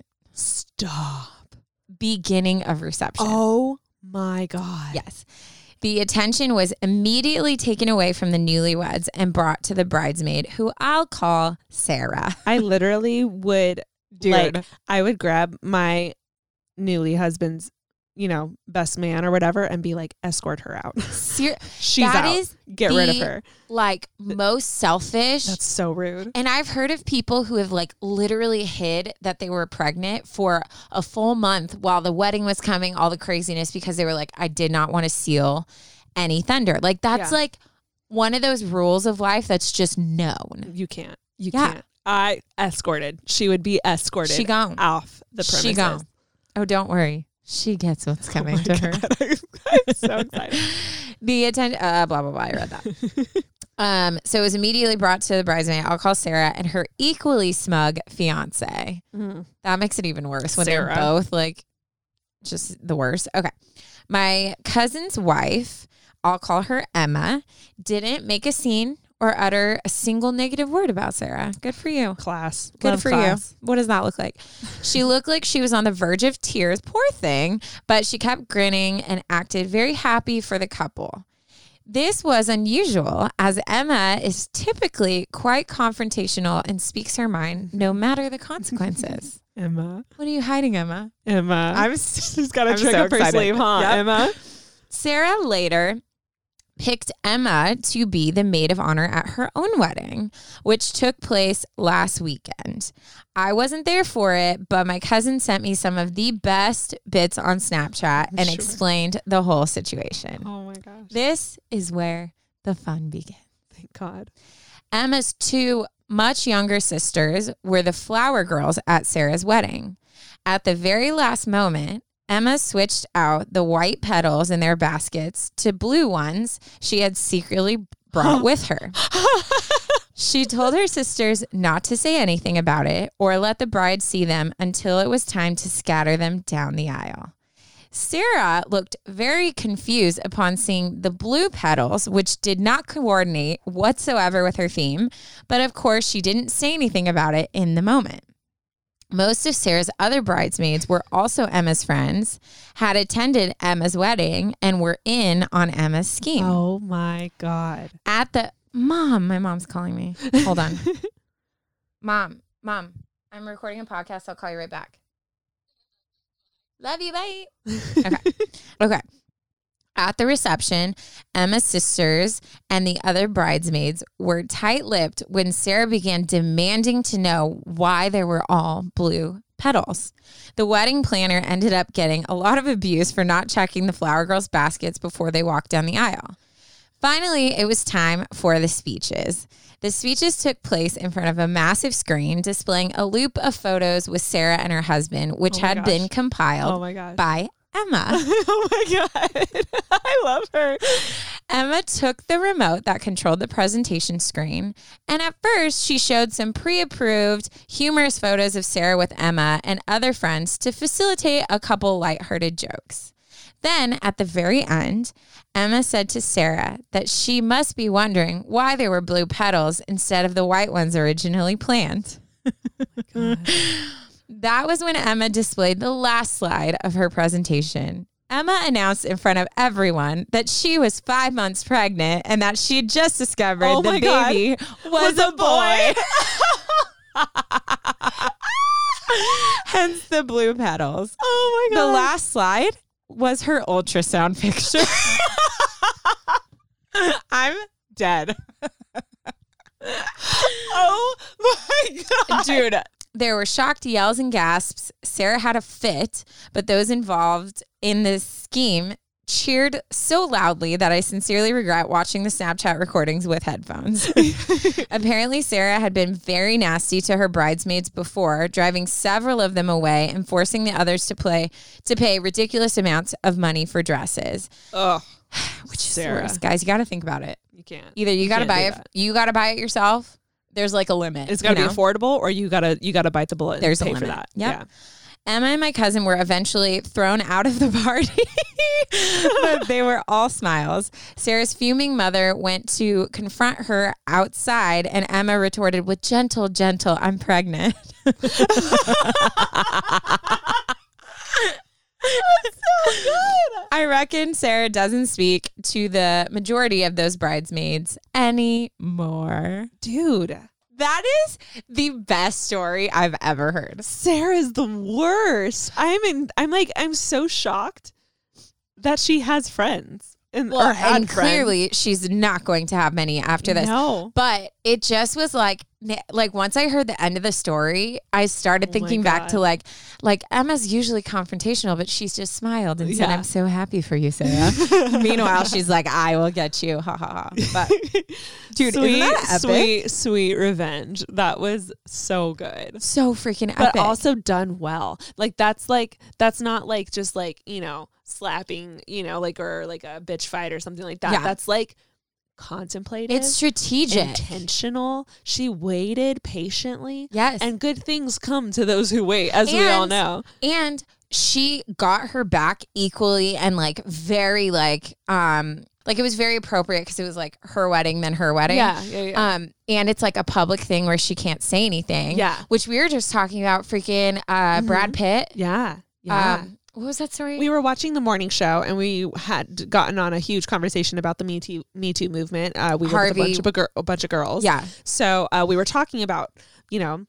Stop. Beginning of reception. Oh my God. Yes. The attention was immediately taken away from the newlyweds and brought to the bridesmaid, who I'll call Sarah. I literally would, Dude. like, I would grab my newly husband's, you know, best man or whatever and be like, escort her out. Ser- She's that out. is Get rid of the, her. like, most selfish. That's so rude. And I've heard of people who have like literally hid that they were pregnant for a full month while the wedding was coming, all the craziness, because they were like, I did not want to steal any thunder. Like that's Yeah. like one of those rules of life that's just known. You can't. You Yeah. can't. I escorted. She would be escorted She gone. off the premises. She gone. Oh, don't worry. She gets what's coming Oh to my her. God, I'm, I'm so excited. The attention, uh, blah, blah, blah. I read that. um, so it was immediately brought to the bridesmaid. I'll call Sarah and her equally smug fiance. Mm. That makes it even worse when Sarah. they're both like just the worst. Okay. My cousin's wife, I'll call her Emma, didn't make a scene or utter a single negative word about Sarah. Good for you. Class. Good Love for class. you. What does that look like? She looked like she was on the verge of tears. Poor thing. But she kept grinning and acted very happy for the couple. This was unusual, as Emma is typically quite confrontational and speaks her mind no matter the consequences. Emma. What are you hiding, Emma? Emma. I'm She's got a I'm trick so up her excited. sleeve, huh, Yep. Emma? Sarah later picked Emma to be the maid of honor at her own wedding, which took place last weekend. I wasn't there for it, but my cousin sent me some of the best bits on Snapchat and Sure. explained the whole situation. Oh my gosh. This is where the fun begins. Thank God. Emma's two much younger sisters were the flower girls at Sarah's wedding. At the very last moment, Emma switched out the white petals in their baskets to blue ones she had secretly brought with her. She told her sisters not to say anything about it or let the bride see them until it was time to scatter them down the aisle. Sarah looked very confused upon seeing the blue petals, which did not coordinate whatsoever with her theme, but of course she didn't say anything about it in the moment. Most of Sarah's other bridesmaids were also Emma's friends, had attended Emma's wedding, and were in on Emma's scheme. Oh my God. At the mom, my mom's calling me. Hold on. Mom, Mom, I'm recording a podcast. I'll call you right back. Love you. Bye. Okay. Okay. At the reception, Emma's sisters and the other bridesmaids were tight-lipped when Sarah began demanding to know why there were all blue petals. The wedding planner ended up getting a lot of abuse for not checking the flower girls' baskets before they walked down the aisle. Finally, it was time for the speeches. The speeches took place in front of a massive screen displaying a loop of photos with Sarah and her husband, which Oh my had gosh. been compiled Oh my gosh. by Emma. Oh my God. I love her. Emma took the remote that controlled the presentation screen, and at first she showed some pre-approved, humorous photos of Sarah with Emma and other friends to facilitate a couple lighthearted jokes. Then, at the very end, Emma said to Sarah that she must be wondering why there were blue petals instead of the white ones originally planned. That was when Emma displayed the last slide of her presentation. Emma announced in front of everyone that she was five months pregnant and that she had just discovered Oh the my God. baby was, Was a a boy. Hence the blue petals. Oh my The God. last slide was her ultrasound picture. I'm dead. Oh my God. Dude, there were shocked yells and gasps. Sarah had a fit, but those involved in this scheme cheered so loudly that I sincerely regret watching the Snapchat recordings with headphones. Apparently, Sarah had been very nasty to her bridesmaids before, driving several of them away and forcing the others to play to pay ridiculous amounts of money for dresses. Ugh. Which is Sarah. worse, guys. You got to think about it. You can't. Either you got to can't buy do it, that. you got to buy it yourself. There's like a limit. It's got to you be know? affordable, or you gotta you gotta bite the bullet. There's and a pay for limit. that. Yep. Yeah. Emma and my cousin were eventually thrown out of the party, but they were all smiles. Sarah's fuming mother went to confront her outside, and Emma retorted with gentle, gentle, I'm pregnant. I reckon Sarah doesn't speak to the majority of those bridesmaids anymore. Dude, That is the best story I've ever heard. Sarah's the worst. I'm in. I'm like. I'm so shocked that she has friends. And, Well, or had and friends. clearly she's not going to have many after this. No. But it just was like, like once I heard the end of the story, I started Oh my thinking back God. to like, like Emma's usually confrontational, but she's just smiled and said, Yeah. I'm so happy for you, Sarah. Meanwhile, she's like, I will get you. Ha ha ha. But dude, sweet, isn't that epic? sweet, sweet revenge. That was so good. So freaking epic. But also done well. Like that's like that's not like just like, you know, slapping, you know, like or like a bitch fight or something like that. Yeah. That's like contemplative. it's strategic. intentional. She waited patiently. Yes. And good things come to those who wait, as we all And- know. And she got her back equally and like very like um like it was very appropriate because it was like her wedding then her wedding. Yeah, yeah, yeah. Um and it's like a public thing where she can't say anything. Yeah. Which we were just talking about freaking uh Brad Pitt. yeah. Yeah. Um what was that story? We were watching the morning show and we had gotten on a huge conversation about the Me Too, Me Too movement. Uh, we were with a Harvey. bunch of, a, gir- a bunch of girls. yeah. So uh, we were talking about, you know,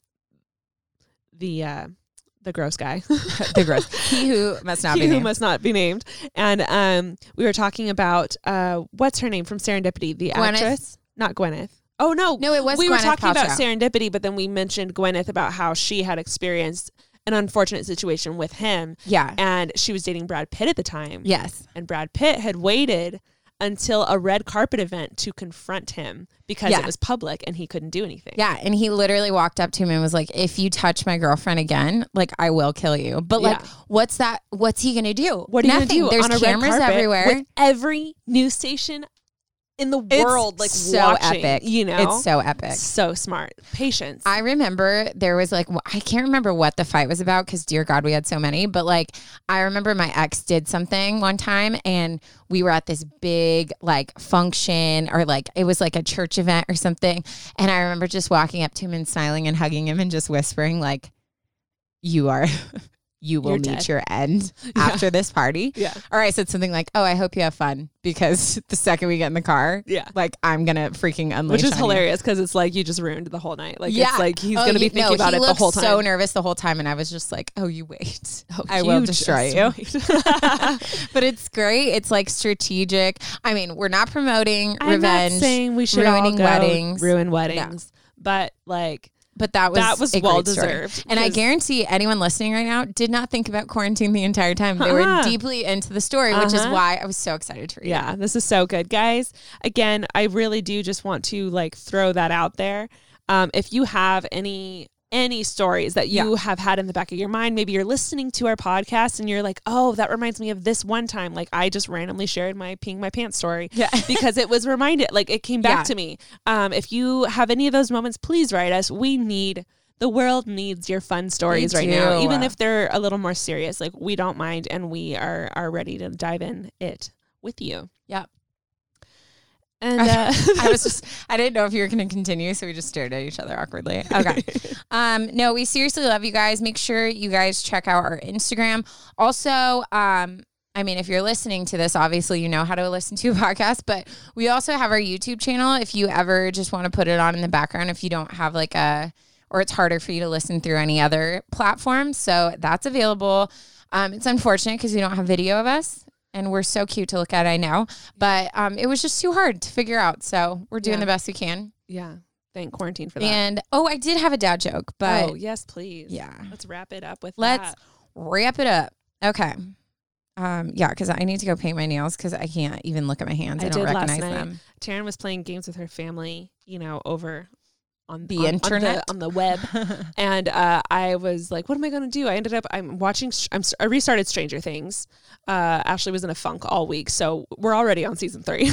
the uh, the gross guy. The gross. He who must not He be who named. must not be named. And um, we were talking about, uh, what's her name from Serendipity? The Gwyneth? actress? Not Gwyneth. Oh, no. No, it was We were Gwyneth talking about Paltrow. Serendipity, but then we mentioned Gwyneth about how she had experienced an unfortunate situation with him. Yeah. And she was dating Brad Pitt at the time. Yes. And Brad Pitt had waited until a red carpet event to confront him because Yeah. it was public and he couldn't do anything. Yeah, and he literally walked up to him and was like, if you touch my girlfriend again, like I will kill you. But like, Yeah. what's that? What's he gonna do? What are you Nothing. gonna do There's on a cameras red carpet everywhere. with every news station in the It's world, like so watching, epic. you know? It's so epic. So smart. Patience. I remember there was like, wh- I can't remember what the fight was about because dear God, we had so many. But like, I remember my ex did something one time and we were at this big like function or like it was like a church event or something. And I remember just walking up to him and smiling and hugging him and just whispering like, you are you will You're meet dead. your end Yeah. after this party. Yeah. Or I said something like, oh, I hope you have fun, because the second we get in the car, Yeah. like I'm going to freaking unleash Which is on you. hilarious because it's like you just ruined the whole night. Like Yeah. it's like he's Oh, gonna be you- thinking no, about he it the looked whole time. so nervous the whole time, and I was just like, "Oh, you wait, Oh, I will you destroy just you." But it's great. It's like strategic. I mean, we're not promoting I'm revenge, not saying we should all ruining go weddings. ruin weddings, but like but that was that was a well great story. deserved. And I 'cause- guarantee anyone listening right now did not think about quarantine the entire time. They were Uh-huh. deeply into the story, which is Uh-huh. why I was so excited to read. Yeah, this is so good, guys. Again, I really do just want to like throw that out there. Um, if you have any any stories that you Yeah. have had in the back of your mind, maybe you're listening to our podcast and you're like, oh, that reminds me of this one time. Like I just randomly shared my peeing my pants story Yeah. because it was reminded, like it came back Yeah. to me. Um, if you have any of those moments, please write us. We need the world needs your fun stories They right now, do. even if they're a little more serious. Like we don't mind, and we are are ready to dive in it with you. Yep. And uh, I was just, I didn't know if you were going to continue, so we just stared at each other awkwardly. Okay. um, no, we seriously love you guys. Make sure you guys check out our Instagram. Also, um, I mean, if you're listening to this, obviously you know how to listen to a podcast, but we also have our YouTube channel. If you ever just want to put it on in the background, if you don't have like a, or it's harder for you to listen through any other platform. So that's available. Um, it's unfortunate because we don't have video of us. And we're so cute to look at, I know. But um, it was just too hard to figure out. So we're doing Yeah. the best we can. yeah, thank quarantine for that. And, oh, I did have a dad joke. But oh yes, please. yeah. let's wrap it up with Let's that. wrap it up. Okay. Um, yeah, because I need to go paint my nails because I can't even look at my hands. I, I don't did last recognize night. them. Taryn was playing games with her family, you know, over on The on, internet? on the, on the web, and uh, I was like, "What am I going to do?" I ended up I'm watching. I'm I restarted Stranger Things. Uh, Ashley was in a funk all week, so we're already on season three.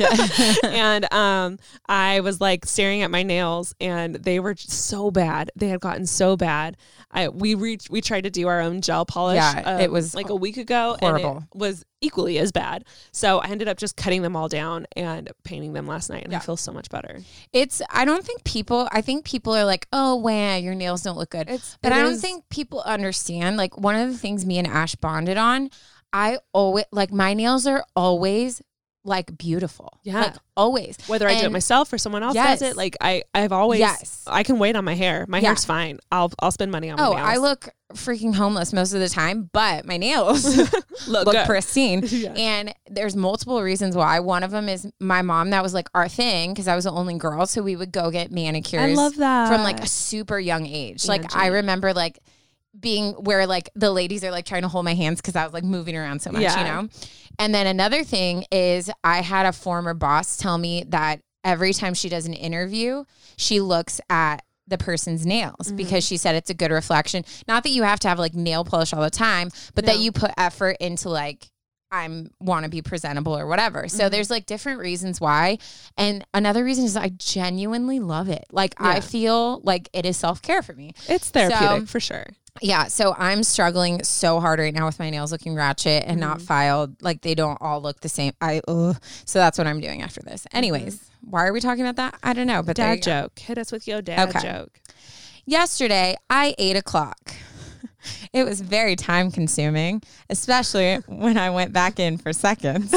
And um, I was like staring at my nails, and they were just so bad. They had gotten so bad. I we reached we tried to do our own gel polish. Yeah, um, it was like a week ago, horrible. and it was equally as bad. So I ended up just cutting them all down and painting them last night, and Yeah. I feel so much better. It's, I don't think people, I think people are like, oh, wow, your nails don't look good. It's But it I don't is- think people understand. Like, one of the things me and Ash bonded on, I always, like, my nails are always, like, beautiful. Yeah. Like, always. whether I do it And- myself or someone else Yes. does it. Like I, I've always, Yes. I can wait on my hair. My Yeah. hair's fine. I'll, I'll spend money on my Oh, nails. I look freaking homeless most of the time, but my nails look, look good. pristine. Yeah. And there's multiple reasons why. One of them is my mom. That was like our thing because I was the only girl. So we would go get manicures. I love that. From like a super young age. Like I Angie. remember like being where like the ladies are like trying to hold my hands because I was like moving around so much, Yeah. you know? And then another thing is I had a former boss tell me that every time she does an interview, she looks at the person's nails Mm-hmm. because she said it's a good reflection. Not that you have to have like nail polish all the time, but that No. you put effort into like, I'm want to be presentable or whatever. So Mm-hmm. there's like different reasons why. And another reason is I genuinely love it. Like I Yeah. feel like it is self-care for me. It's therapeutic So- for sure. Yeah. So I'm struggling so hard right now with my nails looking ratchet and not filed. Like they don't all look the same. I, ugh. So that's what I'm doing after this. Anyways, why are we talking about that? I don't know. But there you Dad go. joke. Hit us with your dad Okay. joke. Yesterday, I ate a clock. It was very time consuming, especially when I went back in for seconds.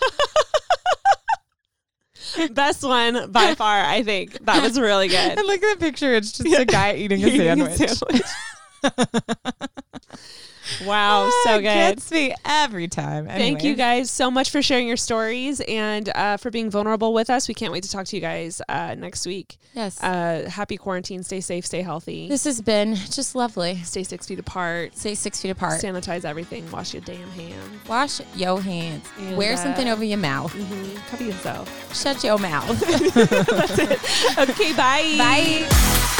Best one by far, I think. That was really good. And look at the picture. It's just a guy eating a Eating sandwich. a sandwich. Wow, so It good. gets me every time. Thank you Anyways. guys so much for sharing your stories and uh, for being vulnerable with us. We can't wait to talk to you guys uh, next week. Yes. Uh, happy quarantine. Stay safe. Stay healthy. This has been just lovely. Stay six feet apart. Stay six feet apart. Sanitize everything. Wash your damn hands. Wash your hands. And, Wear uh, something over your mouth. Mm-hmm. Cover yourself. Shut your mouth. That's it. Okay, bye. Bye.